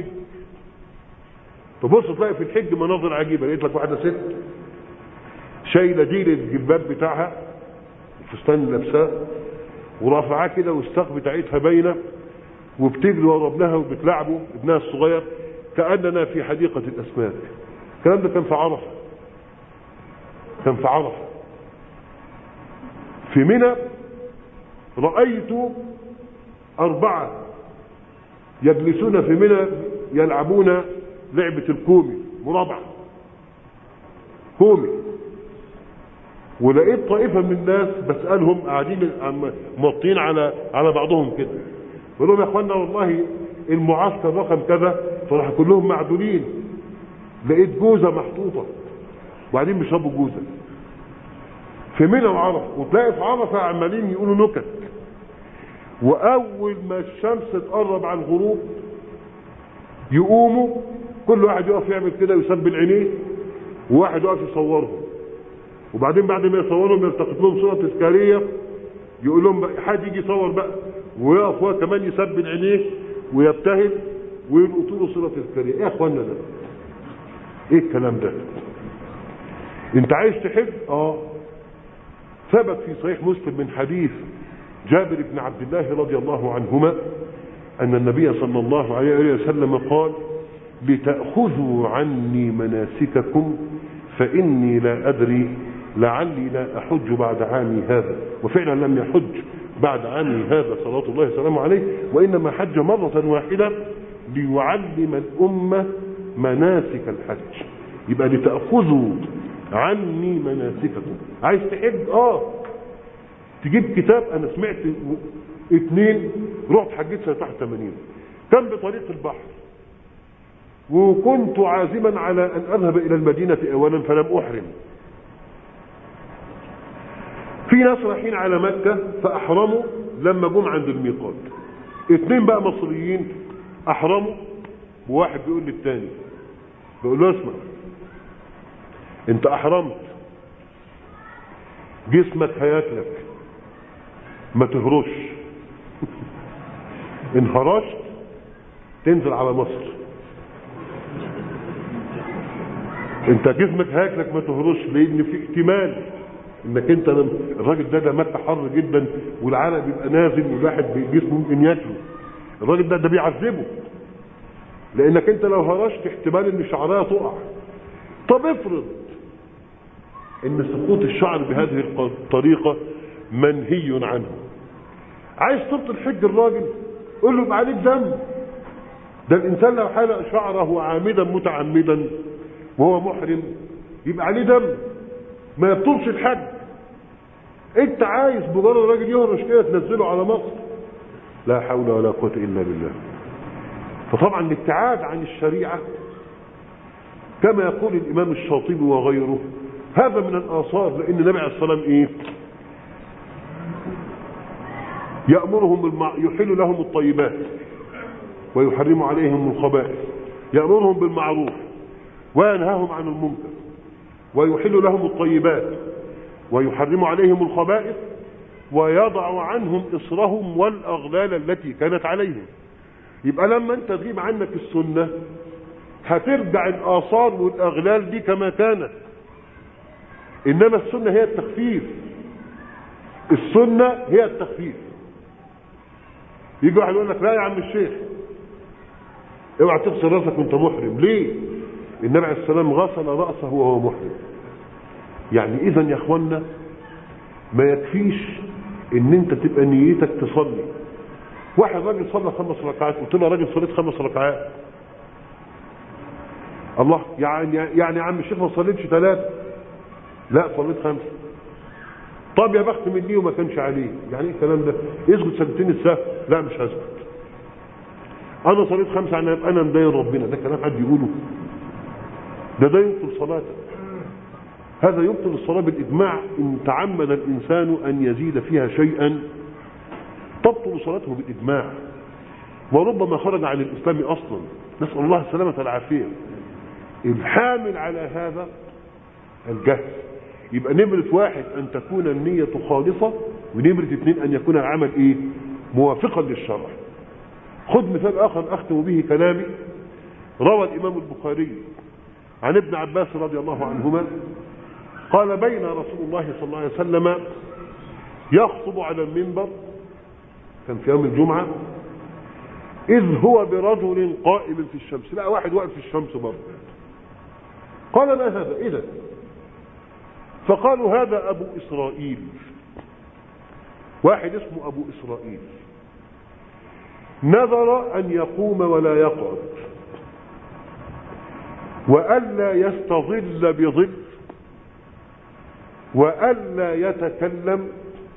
تبص تلاقي في الحج مناظر عجيبة. لقيت لك واحدة ست شايلة ديل الجلباب بتاعها الفستان اللي لابساه ورافعاه كده والساق بتاعتها باينه وبتجري ورا ابنها وبتلعبه ابنها الصغير كأننا في حديقة الأسماك. الكلام ده كان في عرفة، كان في عرفة. في منى رأيت أربعة يجلسون في منى يلعبون لعبة الكومي، مربع كومي. ولقيت طائفة من الناس بسألهم قاعدين موطين على على بعضهم كده، بقول لهم يا اخوانا والله المعسكر رقم كذا، فراح كلهم معدولين. لقيت جوزة محطوطة وبعدين بيشربوا جوزة. في منى وعرفة، وتلاقي في عرفة عمالين يقولوا نكت، وأول ما الشمس تقرب على الغروب يقوموا كل واحد يقف يعمل كده ويسبل عينيه، وواحد يقف يصورهم، وبعدين بعد ما يصورهم يلتقط لهم صورة تذكارية، يقول لهم حد يجي يصور بقى، ويقف هو كمان يسبل عينيه ويبتهل ويلقطوا له صورة تذكارية. ايه يا اخوانا ده؟ ايه الكلام ده؟ انت عايز تحج؟ اه ثبت في صحيح مسلم من حديث جابر بن عبد الله رضي الله عنهما ان النبي صلى الله عليه وسلم قال: لتأخذوا عني مناسككم فإني لا أدري لعلي لا أحج بعد عامي هذا. وفعلا لم يحج بعد عامي هذا صلى الله وسلامه عليه، وإنما حج مرة واحدة ليعلم الأمة مناسك الحج. يبقى لتأخذوا عني مناسككم. عايز تحج؟ اه تجيب كتاب. انا سمعت اتنين رحت حجيت سنة ثمانين، كان بطريق البحر، وكنت عازما على ان اذهب الى المدينة اولا فلم احرم. في ناس رايحين على مكة فاحرموا لما جم عند الميقات. اتنين بقى مصريين احرموا، وواحد بيقول للتاني، بيقول له: اسمع، انت احرمت، جسمك هياكلك، ما تهرش. ان هرشت تنزل على مصر. انت جسمك هياكلك ما تهرش، لان في احتمال انك انت الراجل ده ده مكة حر جدا والعرق بيبقى نازل والواحد جسمه ممكن ياكله. الراجل ده ده بيعذبه، لانك انت لو هرشت احتمال ان شعرها تقع. طب افرض ان سقوط الشعر بهذه الطريقة منهي عنه، عايز تبطل حج الراجل؟ قول له يبقى عليك دم. ده الانسان لو حلق شعره عامدا متعمدا وهو محرم يبقى عليه دم، ما يبطلش الحج. انت عايز مجرد الراجل يهرش كده تنزله على مصر؟ لا حول ولا قوة الا بالله. فطبعا الابتعاد عن الشريعة كما يقول الامام الشاطبي وغيره هذا من الاثار، لان النبي عليه الصلاه والسلام ايه؟ يأمرهم بالمع... يحل لهم الطيبات ويحرم عليهم الخبائث، يأمرهم بالمعروف وينهاهم عن المنكر، ويحل لهم الطيبات ويحرم عليهم الخبائث، ويضع عنهم إصرهم والأغلال التي كانت عليهم. يبقى لما انت تغيب عنك السنة هترجع الآثار والأغلال دي كما كانت. إنما السنة هي التخفيف، السنة هي التخفيف. يجي واحد يقول لك: لا يا عم الشيخ اوعى تغسل راسك وانت محرم. ليه؟ النبي عليه السلام غسل راسه وهو محرم. يعني اذا يا اخوانا ما يكفيش ان انت تبقى نيتك تصلي. واحد راجل صلى خمس ركعات، قلت له: راجل صليت خمس ركعات. الله، يعني يعني يا عم الشيخ ما صليتش ثلاثه؟ لا صليت خمسه. طب يا بخت مني وما كانش عليه. يعني ايه الكلام ده؟ يسجد سجدتين السهو؟ لا مش هسجد. انا صليت خمسه انا انا مدين ربنا. ده كلام حد يقوله؟ ده ده يبطل صلاته. هذا يبطل الصلاه بالاجماع. ان تعمد الانسان ان يزيد فيها شيئا تبطل صلاته بالاجماع، وربما خرج عن الاسلام اصلا. نسال الله السلامه والعافيه. الحامل على هذا الجهل. يبقى نمرة واحد أن تكون النية خالصة، ونمرة اثنين أن يكون العمل إيه؟ موافقا للشرع. خذ مثال آخر أختم به كلامي. روى الإمام البخاري عن ابن عباس رضي الله عنهما قال: بين رسول الله صلى الله عليه وسلم يخطب على المنبر، كان في يوم الجمعة، إذ هو برجل قائم في الشمس. لا واحد واقف في الشمس برضه. قال: ما هذا إذا؟ فقالوا: هذا أبو إسرائيل. واحد اسمه أبو إسرائيل نذر أن يقوم ولا يقعد، وألا يستظل بظل، وألا يتكلم،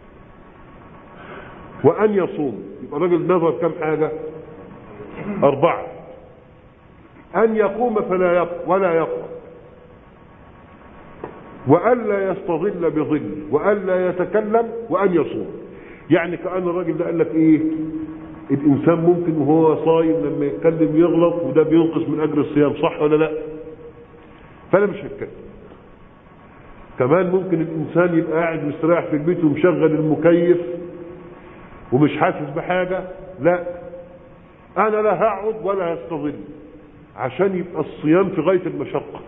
وأن يصوم. يبقى الرجل نذر كم حاجة؟ أربعة. أن يقوم فلا يقوم ولا يقعد، وألا يستظل بظل، وألا يتكلم، وأن يصوم. يعني كأن الراجل ده قال لك إيه؟ الإنسان ممكن وهو صايم لما يتكلم يغلط، وده بينقص من أجر الصيام، صح ولا لا؟ فأنا مش هتكلم. كمان ممكن الإنسان يبقى قاعد مستريح في البيت ومشغل المكيف ومش حاسس بحاجة، لا، أنا لا هقعد ولا هستظل، عشان يبقى الصيام في غاية المشقة.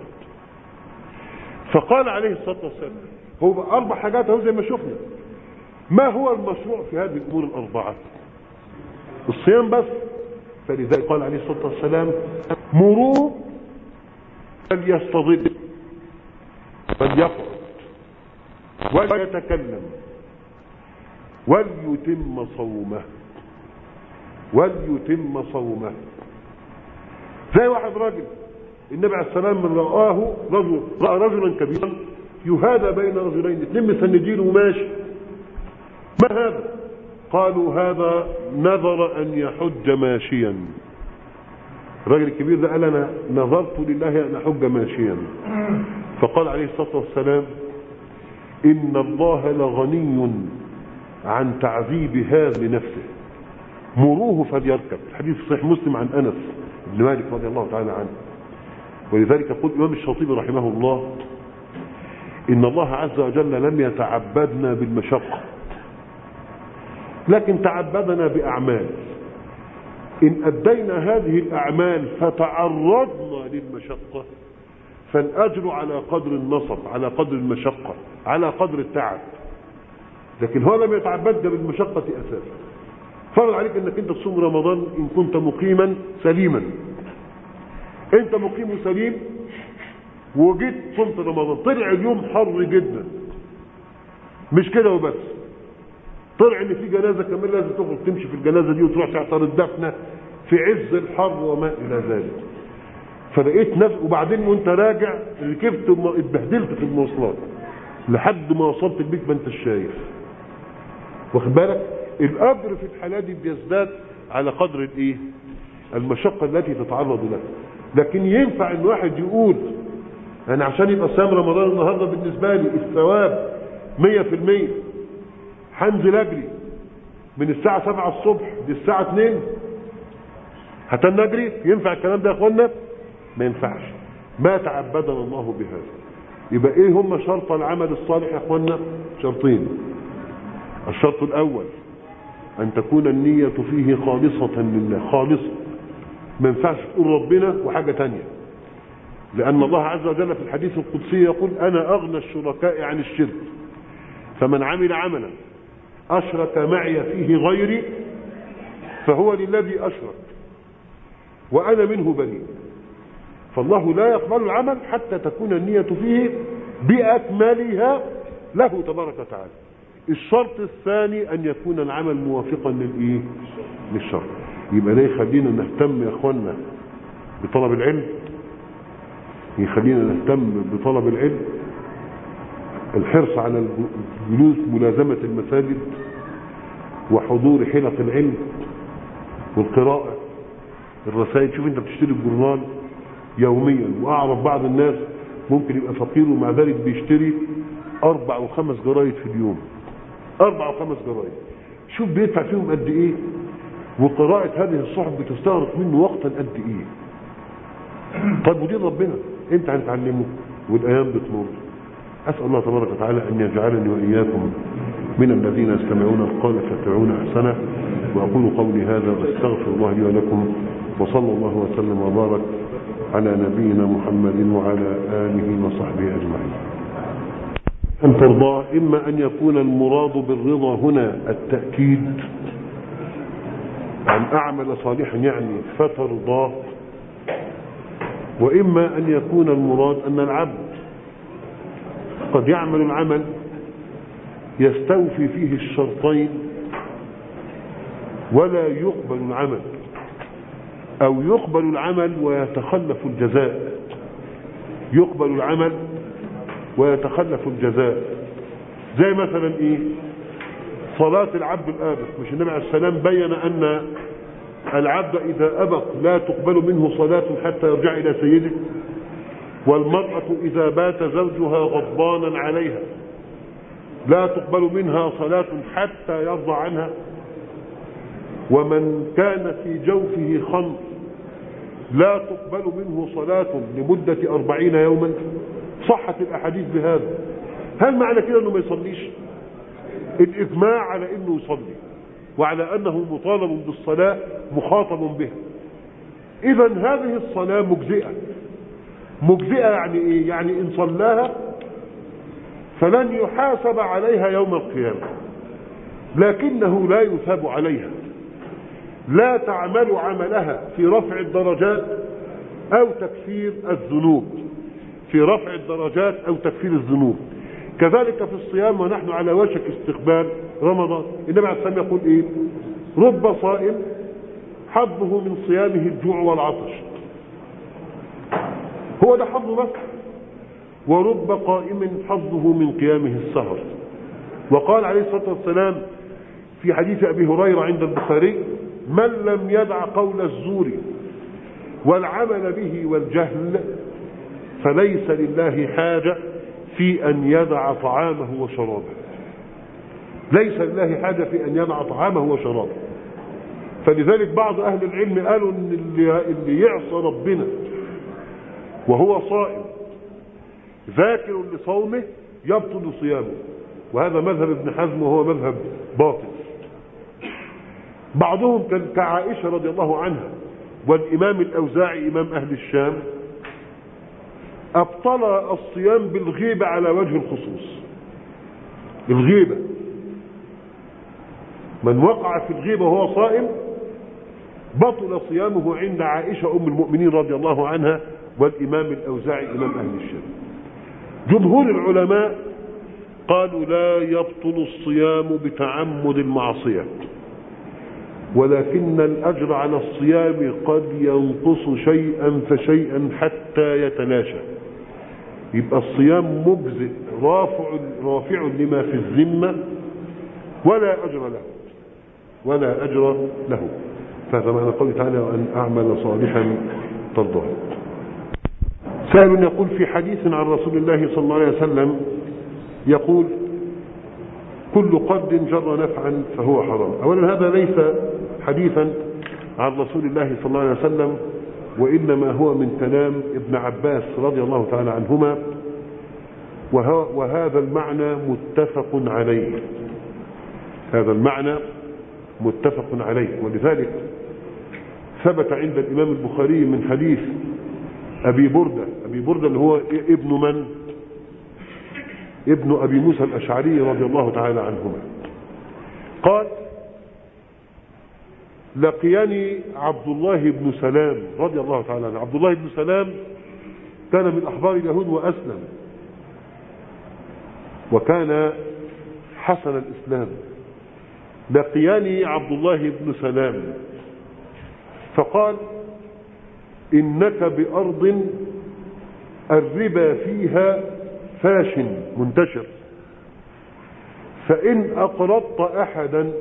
فقال عليه الصلاة والسلام، هو أربع حاجات اهو زي ما شفنا. ما هو المشروع في هذه الأمور الأربعة؟ الصيام بس. فلذلك قال عليه الصلاة والسلام: مروا فليستظل فليقعد وليتكلم وليتم صومه وليتم صومه. زي واحد راجل النبي عليه السلام من رآه رجل رأى رجلا كبيرا يهادى بين رجلين، اثنين مسندين وماشي. ما هذا؟ قالوا: هذا نذر أن يحج ماشيا. الراجل الكبير ده قال: أنا نذرت لله أن أحج ماشيا. فقال عليه الصلاة والسلام: إن الله لغني عن تعذيب هذا لنفسه، مروه فليركب. الحديث صحيح مسلم عن أنس بن مالك رضي الله تعالى عنه. ولذلك يقول الإمام الشاطبي رحمه الله: إن الله عز وجل لم يتعبدنا بالمشقة، لكن تعبدنا بأعمال. إن أدينا هذه الأعمال فتعرضنا للمشقة فالأجر على قدر النصب، على قدر المشقة، على قدر التعب. لكن هو لم يتعبدنا بالمشقة أساسا. فرض عليك أنك أنت تصوم رمضان إن كنت مقيما سليما. أنت مقيم سليم وجيت صمت رمضان، طلع اليوم حر جدا، مش كده وبس، طلع ان في جنازه كمان لازم تخرج تمشي في الجنازه دي وتروح تعترض الدفنه في عز الحر وما الى ذلك. فلقيت نفسك، وبعدين وانت راجع ركبت اتبهدلت في المواصلات لحد ما وصلت البيت ما انتش شايف، واخد بالك؟ الاجر في الحاله دي بيزداد على قدر الايه؟ المشقه التي تتعرض لها. لكن ينفع ان واحد يقول انا عشان يبقى صيام رمضان النهارده بالنسبه لي الثواب مية في المية هنزل اجري من الساعه سبعة الصبح للساعه اتنين هتن اجري؟ ينفع الكلام ده يا اخوانا؟ ما ينفعش. ما تعبدنا الله بهذا. يبقى ايه هم شرط العمل الصالح يا اخوانا؟ شرطين. الشرط الاول ان تكون النية فيه خالصة لله، خالصة، ما ينفعش تقول ربنا وحاجة تانية، لان الله عز وجل في الحديث القدسي يقول: انا اغنى الشركاء عن الشرك، فمن عمل عملا اشرك معي فيه غيري فهو للذي اشرك وانا منه بريء. فالله لا يقبل العمل حتى تكون النية فيه باكملها له تبارك وتعالى. الشرط الثاني ان يكون العمل موافقا للايه؟ للشرع. يبقى ده يخلينا نهتم يا اخوانا بطلب العلم، يخلينا نهتم بطلب العلم، الحرص على الجلوس، ملازمة المساجد، وحضور حلق العلم، والقراءة، الرسائل. شوف انت بتشتري الجورنال يوميا، واعرف بعض الناس ممكن يبقى فقير ومع ذلك بيشتري اربع وخمس جرايد في اليوم، اربع وخمس جرايد. شوف بيدفع فيهم قد ايه، وقراءة هذه الصحف بتستغرق منه وقتا قد ايه. طيب ودين ربنا انت هنتعلمه والايام بتمر. اسال الله تبارك وتعالى ان يجعلني واياكم من الذين يستمعون القول فيتبعون احسنه. واقول قولي هذا واستغفر الله لي ولكم، وصلى الله وسلم وبارك على نبينا محمد وعلى اله وصحبه اجمعين. ان ترضاه، اما ان يكون المراد بالرضا هنا التاكيد عن اعمل صالحا يعني فترضاه، واما ان يكون المراد ان العبد قد يعمل العمل يستوفي فيه الشرطين ولا يقبل العمل، او يقبل العمل ويتخلف الجزاء، يقبل العمل ويتخلف الجزاء. زي مثلا ايه؟ صلاة العبد الآبق. مش النبي عليه السلام بين ان العبد اذا ابق لا تقبل منه صلاة حتى يرجع الى سيده؟ والمرأة إذا بات زوجها غضبانا عليها لا تقبل منها صلاة حتى يرضى عنها. ومن كان في جوفه خمر لا تقبل منه صلاة لمدة أربعين يوما. صحت الأحاديث بهذا. هل معنى كده أنه ما يصليش؟ الإجماع على أنه يصلي وعلى أنه مطالب بالصلاة مخاطب بها. إذن هذه الصلاة مجزئة. مجزئة يعني إيه؟ يعني إن صلاها فلن يحاسب عليها يوم القيامة، لكنه لا يثاب عليها. لا تعمل عملها في رفع الدرجات أو تكفير الذنوب، في رفع الدرجات أو تكفير الذنوب. كذلك في الصيام ونحن على وشك استقبال رمضان، النبي عليه الصلاة والسلام يقول إيه؟ رب صائم حظه من صيامه الجوع والعطش، هو ده حظه بس. ورب قائم حظه من قيامه السهر. وقال عليه الصلاة والسلام في حديث أبي هريرة عند البخاري: من لم يدع قول الزور والعمل به والجهل فليس لله حاجة في أن يدع طعامه وشرابه. ليس لله حاجة في أن يدع طعامه وشرابه. فلذلك بعض أهل العلم قالوا إن اللي, اللي يعصى ربنا وهو صائم ذاكر لصومه يبطل صيامه، وهذا مذهب ابن حزم وهو مذهب باطل. بعضهم كعائشة رضي الله عنها والإمام الأوزاعي إمام أهل الشام أبطل الصيام بالغيبة على وجه الخصوص. الغيبة، من وقع في الغيبة وهو صائم بطل صيامه عند عائشة أم المؤمنين رضي الله عنها والإمام الأوزاعي إمام أهل الشام. جمهور العلماء قالوا لا يبطل الصيام بتعمد المعصية، ولكن الأجر على الصيام قد ينقص شيئا فشيئا حتى يتلاشى. يبقى الصيام مجزئ رافع, رافع لما في الذمة ولا أجر له ولا أجر له. فهذا معنى قوله تعالى: وأن أعمل صالحا ترضاه. سائل يقول في حديث عن رسول الله صلى الله عليه وسلم يقول: كل قرض جر نفعا فهو حرام. أولا هذا ليس حديثا عن رسول الله صلى الله عليه وسلم، وإنما هو من كلام ابن عباس رضي الله تعالى عنهما، وهذا المعنى متفق عليه. هذا المعنى متفق عليه. ولذلك ثبت عند الإمام البخاري من حديث أبي بردة أبي بردة اللي هو ابن من؟ ابن أبي موسى الأشعري رضي الله تعالى عنهما، قال: لقيني عبد الله بن سلام رضي الله تعالى عنه. عبد الله بن سلام كان من أحبار اليهود وأسلم، وكان حسن الإسلام. لقيني عبد الله بن سلام فقال: إنك بأرض الربا فيها فاش منتشر، فإن أقرضت أحدا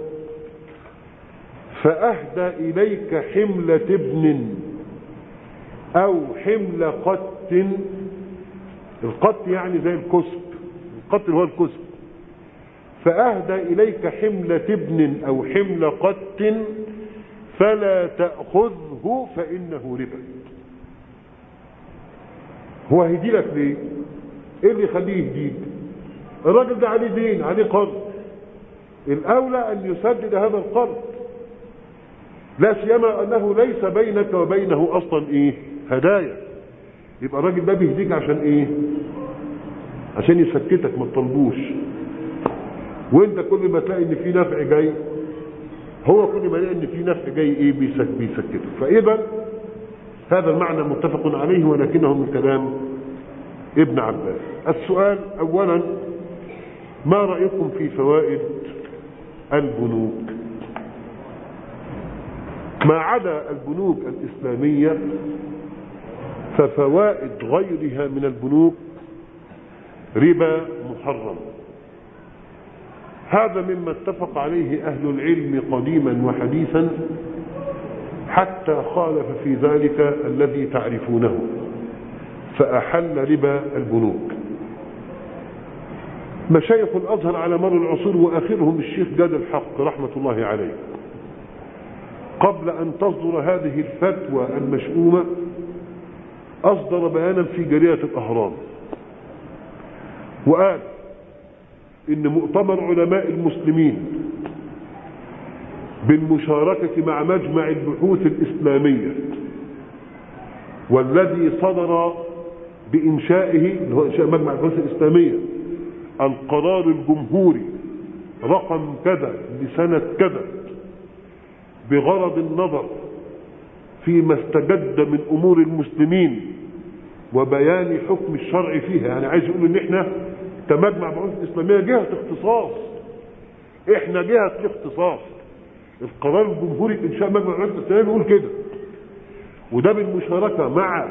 فأهدى إليك حملة ابن أو حمل قط. القط يعني زي الكسب، القط هو الكسب. فأهدى إليك حملة ابن أو حمل قط فلا تأخذه فإنه ربا. هو هيدي لك ليه؟ ايه اللي يخليه يهديك؟ الراجل ده عليه دين، عليه قرض، الأولى أن يسدد هذا القرض، لا سيما أنه ليس بينك وبينه أصلا إيه؟ هدايا. يبقى الراجل ده بيهديك عشان إيه؟ عشان يسكتك، ما تطلبوش. وانت كل ما تلاقي ان في نفع جاي، هو كل ما يلاقي ان في نفع جاي ايه؟ بيسكتك. فاذا هذا المعنى متفق عليه، ولكنه من كلام ابن عباس. السؤال اولا: ما رأيكم في فوائد البنوك؟ ما عدا البنوك الإسلامية ففوائد غيرها من البنوك ربا محرم. هذا مما اتفق عليه أهل العلم قديما وحديثا، حتى خالف في ذلك الذي تعرفونه. فأحل ربا البنوك. مشايخ الأزهر على مر العصور وآخرهم الشيخ جاد الحق رحمة الله عليه، قبل أن تصدر هذه الفتوى المشؤومة أصدر بيانا في جريدة الأهرام وقال إن مؤتمر علماء المسلمين بالمشاركة مع مجمع البحوث الإسلامية والذي صدر بإنشائه اللي هو إنشاء مجمع البحوث الإسلامية القرار الجمهوري رقم كذا لسنة كذا بغرض النظر فيما استجد من أمور المسلمين وبيان حكم الشرع فيها. يعني عايز يقول إن إحنا كمجمع البحوث الإسلامية جهة اختصاص، إحنا جهة الاختصاص. القرار الجمهوري بإنشاء مجمع البحوث الإسلامية بيقول كده، وده بالمشاركة مع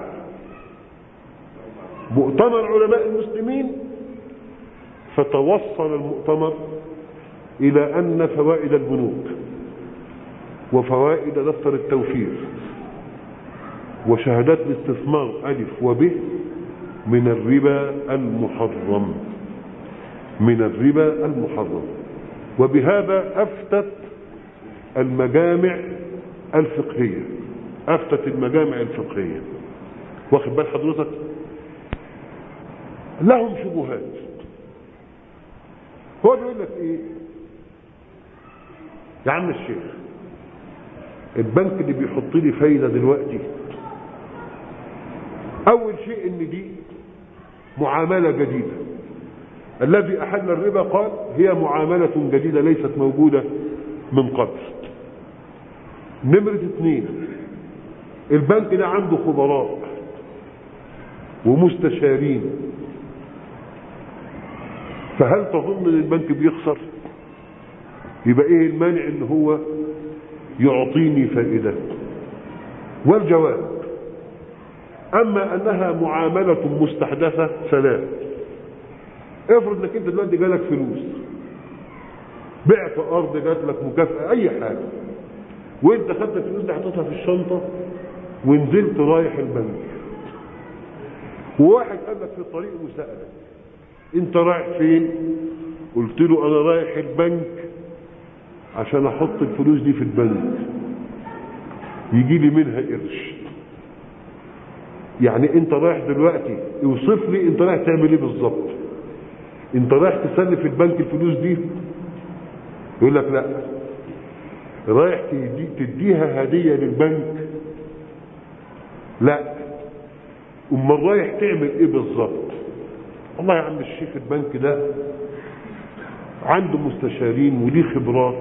مؤتمر علماء المسلمين. فتوصل المؤتمر إلى أن فوائد البنوك وفوائد دفتر التوفير وشهادات الاستثمار ألف وب من الربا المحرم، من الربا المحرم. وبهذا أفتت المجامع الفقهية، أفتت المجامع الفقهية. واخد بال حضرتك؟ لهم شبهات. هو بيقول لك ايه يا عم الشيخ؟ البنك اللي بيحط لي فايدة دلوقتي، اول شيء ان دي معاملة جديدة. الذي احل الربا قال هي معاملة جديدة ليست موجودة من قبل. نمرة اثنين، البنك ده عنده خبراء ومستشارين، فهل تظن ان البنك بيخسر؟ يبقى ايه المانع ان هو يعطيني فائدة؟ والجواب اما انها معاملة مستحدثة فلا. افرض انك انت دلوقتي جالك فلوس، بعت ارض، جات لك مكافأة، اي حاجة، وانت خدت الفلوس دي حطيتها في الشنطة ونزلت رايح البنك، وواحد قال لك في الطريق وسألك انت رايح فين؟ قلت له انا رايح البنك عشان احط الفلوس دي في البنك يجي لي منها قرش. يعني انت رايح دلوقتي، اوصف لي انت رايح تعمل ايه بالظبط؟ انت رايح تسلف البنك الفلوس دي؟ يقول لك لا، رايح تدي تديها هدية للبنك. لا، امال رايح تعمل ايه بالظبط؟ والله يا عم الشيخ البنك ده عنده مستشارين وليه خبرات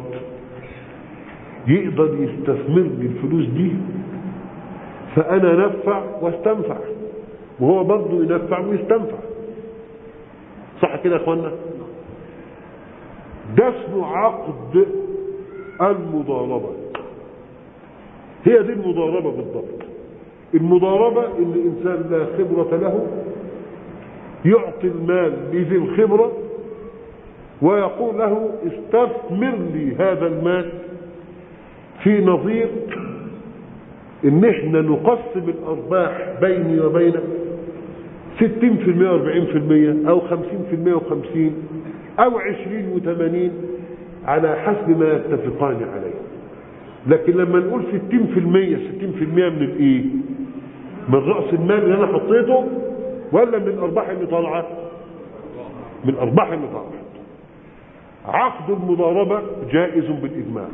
يقدر يستثمر لي الفلوس دي، فانا انفع واستنفع وهو برضه ينفع ويستنفع. صح كده يا اخوانا؟ ده اسمه عقد المضاربة. هي دي المضاربة بالضبط. المضاربة ان الانسان لا خبرة له يعطي المال لذي الخبرة ويقول له استثمر لي هذا المال في نظير ان احنا نقسم الارباح بيني وبينك ستين في المية واربعين في المية او خمسين في المية وخمسين او عشرين وثمانين على حسب ما يتفقان عليه. لكن لما نقول ستين في المية ستين في المية من الايه؟ من رأس المال اللي انا حطيته ولا من الارباح اللي طالعه؟ من الارباح اللي طالعه. عقد المضاربة جائز بالاجماع.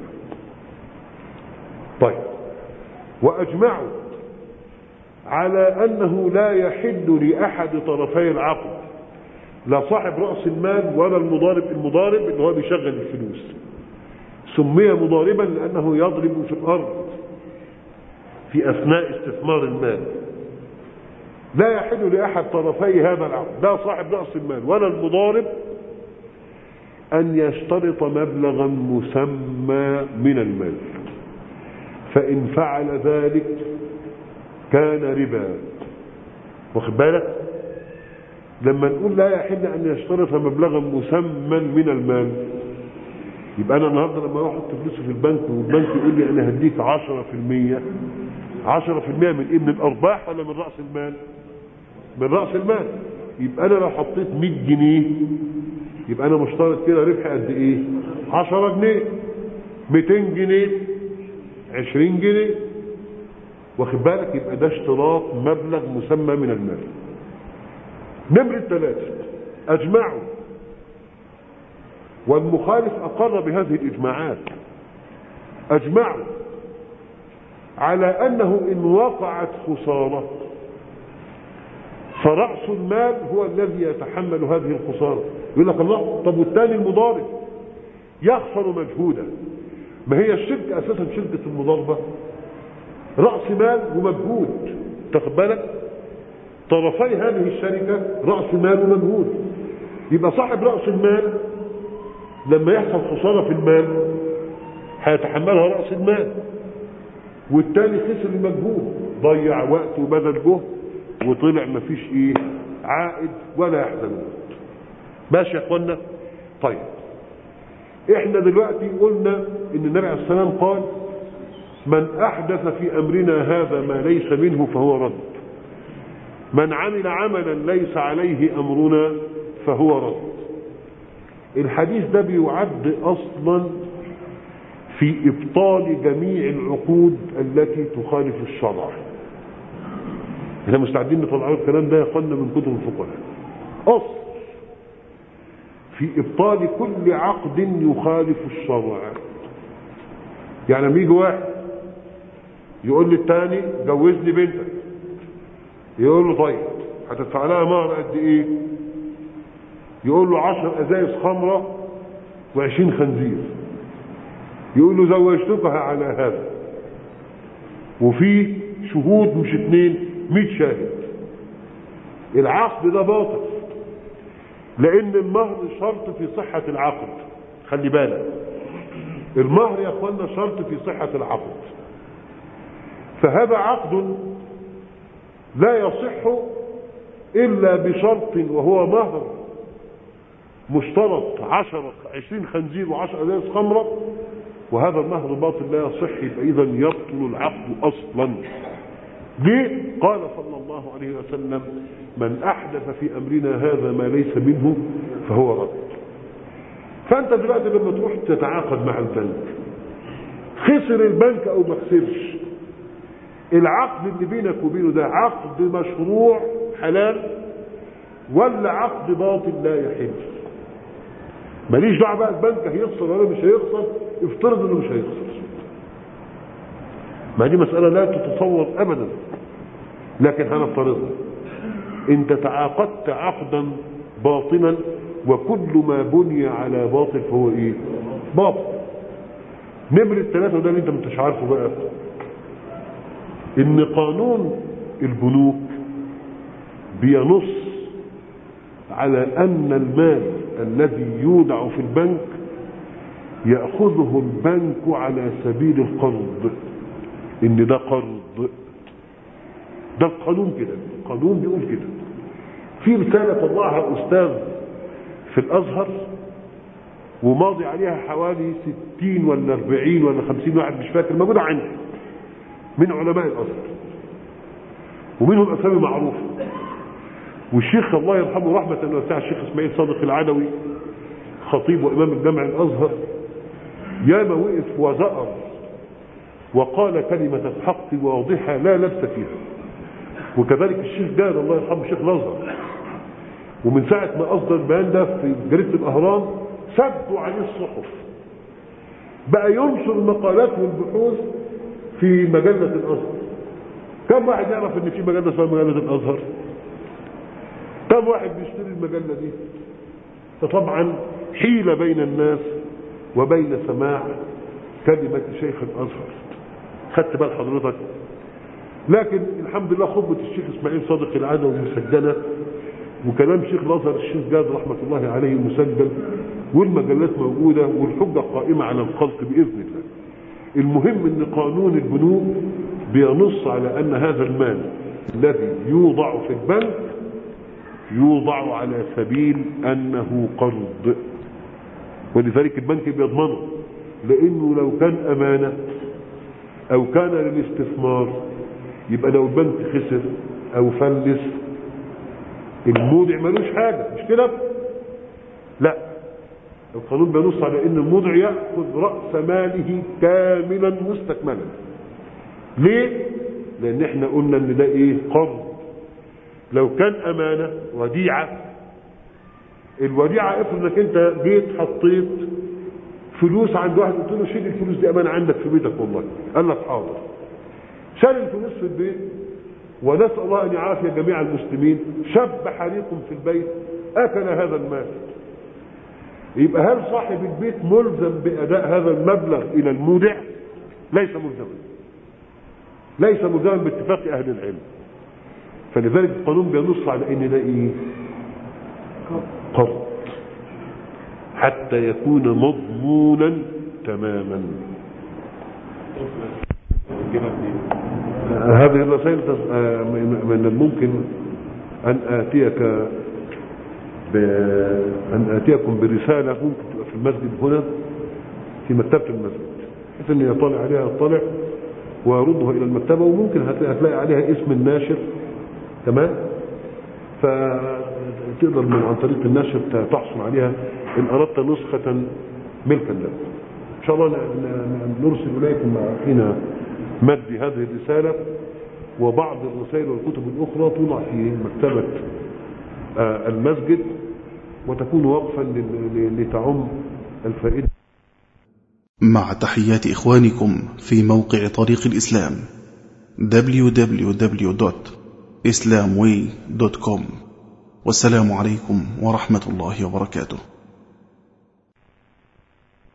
طيب، واجمعوا على انه لا يحل لاحد طرفي العقد، لا صاحب رأس المال ولا المضارب. المضارب اللي هو بيشغل الفلوس سمي مضاربا لانه يضرب في الارض في اثناء استثمار المال. لا يحل لاحد طرفي هذا العقد، لا صاحب رأس المال ولا المضارب، ان يشترط مبلغا مسمى من المال، فان فعل ذلك كان ربا. واخد بالك؟ لما نقول لا يحل ان يشترط مبلغا مسمى من المال، يبقى انا النهارده لما اروح احط فلوسي في البنك والبنك يقول لي انا هديك عشرة في المية، عشرة في المية من ايه؟ من الارباح ولا من راس المال؟ من رأس المال. يبقى انا لو حطيت مية جنيه يبقى انا مشترط كده ربح قد ايه؟ عشرة جنيه. ميتين جنيه عشرين جنيه، واخد بالك؟ يبقى ده اشتراط مبلغ مسمى من المال. نمرة ثلاثة، اجمعوا، والمخالف اقر بهذه الاجماعات، اجمعوا على انه ان وقعت خسارة فرأس المال هو الذي يتحمل هذه الخسارة. يقول لك الله، طب والثاني المضارب يخسر مجهودا. ما هي الشركة اساسا شركة المضاربة رأس مال ومجهود، تاخد بالك؟ طرفي هذه الشركة رأس مال ومجهود. يبقى صاحب رأس المال لما يحصل خسارة في المال هيتحملها رأس المال، والتاني خسر المجهود، ضيع وقت وبذل جهد وطلع مفيش ايه عائد ولا يحزنون. ماشي يا اخوانا؟ طيب احنا دلوقتي قلنا ان النبي عليه السلام قال من احدث في امرنا هذا ما ليس منه فهو رد، من عمل عملا ليس عليه امرنا فهو رد. الحديث ده بيعد اصلا في ابطال جميع العقود التي تخالف الشرع. احنا مستعدين نطلعوا الكلام ده يا اخوانا من كتب الفقهاء. اصل في ابطال كل عقد يخالف الشرع. يعني لما يجي واحد يقول للتاني جوزني بنتك، يقول له طيب هتدفع لها مهر قد ايه؟ يقول له عشر ازايز خمره وعشرين خنزير. يقول له زوجتكها على هذا، وفي شهود مش اتنين، مئة شاهد. العقد ده باطل، لان المهر شرط في صحة العقد. خلي بالك، المهر يا اخوانا شرط في صحة العقد. فهذا عقد لا يصح الا بشرط، وهو مهر مشترط عشرة عشرين خنزير وعشر ازايز خمرة، وهذا المهر باطل لا يصح. يبقى اذا يبطل العقد اصلا. ليه؟ قال صلى الله عليه وسلم من احدث في امرنا هذا ما ليس منه فهو رد. فانت دلوقتي لما تروح تتعاقد مع البنك، خسر البنك او ما خسرش، العقد اللي بينك وبينه ده عقد مشروع حلال ولا عقد باطل لا يحل؟ ماليش دعوه بقى البنك هيخسر ولا مش هيخسر، افترض انه مش هيخسر. ما دي مسألة لا تتصور ابدا، لكن هنفترضها. انت تعاقدت عقدا باطلا، وكل ما بني على باطل فهو ايه؟ باطل. نمرة الثلاثة وده اللي انت مش عارفه بقى، ان قانون البنوك بينص على ان المال الذي يودع في البنك يأخذه البنك على سبيل القرض، ان ده قرض. ده القانون كده، القانون بيقول كده. في رسالة طلعها استاذ في الازهر وماضي عليها حوالي ستين ولا اربعين ولا خمسين واحد مش فاكر، موجودة عندي، من علماء الازهر ومنهم اسامي معروفة. والشيخ الله يرحمه رحمة واسعة الشيخ اسماعيل صادق العدوي خطيب وامام الجامع الازهر ياما وقف وزأر وقال كلمة الحق واضحة لا لبس فيها. وكذلك الشيخ جاد الله يرحمه الشيخ الازهر، ومن ساعة ما اصدر البيان ده في جريدة الاهرام سدوا عليه الصحف، بقى ينشر المقالات والبحوث في مجلة الازهر. كم واحد يعرف ان في مجلة اسمها مجلة الازهر؟ كم واحد بيشتري المجلة دي؟ فطبعا حيلة بين الناس وبين سماع كلمة شيخ الازهر. خدت بال حضرتك؟ لكن الحمد لله خطبة الشيخ اسماعيل صادق العدوي مسجلة، وكلام شيخ الازهر الشيخ جاد رحمة الله عليه مسجل، والمجلات موجودة، والحجة قائمة على الخلق بإذن الله. المهم ان قانون البنوك بينص على ان هذا المال الذي يوضع في البنك يوضع على سبيل انه قرض، ولذلك البنك بيضمنه، لانه لو كان امانة او كان للاستثمار يبقى لو البنك خسر او فلس المودع ملوش حاجة، مش كده؟ لا، القانون بينص على ان المودع يأخذ رأس ماله كاملا مستكملا. ليه؟ لان احنا قلنا ان ده ايه؟ قرض. لو كان امانة وديعة، الوديعة افرض انك انت جيت حطيت فلوس عند واحد قلت له شيل الفلوس دي امانة عندك في بيتك والله، قال لك حاضر، شال الفلوس في البيت، ونسأل الله ان يعافي جميع المسلمين، شب حريق في البيت اكل هذا المال، يبقى هل صاحب البيت ملزم باداء هذا المبلغ الى المودع؟ ليس ملزما، ليس ملزما باتفاق اهل العلم. فلذلك القانون بينص على ان ده ايه؟ قرض حتى يكون مضمونا تماما. هذه الرسائل من الممكن ان اتيك ان اتيكم برساله ممكن تبقى في المسجد هنا في مكتبه المسجد، بحيث ان يطلع عليها يطلع ويردها الى المكتبه، وممكن هتلاقي عليها اسم الناشر، تمام؟ فتقدر من عن طريق الناشر تحصل عليها ان اردت نسخه ملكا لك. ان شاء الله نرسل اليكم حين مد هذه الرساله، وبعض الرسائل والكتب الاخرى توضع في مكتبه المسجد وتكون وقفا لتعم الفائده. مع تحيات إخوانكم في موقع طريق الإسلام دبليو دبليو دبليو دوت إسلام واي دوت كوم. والسلام عليكم ورحمة الله وبركاته.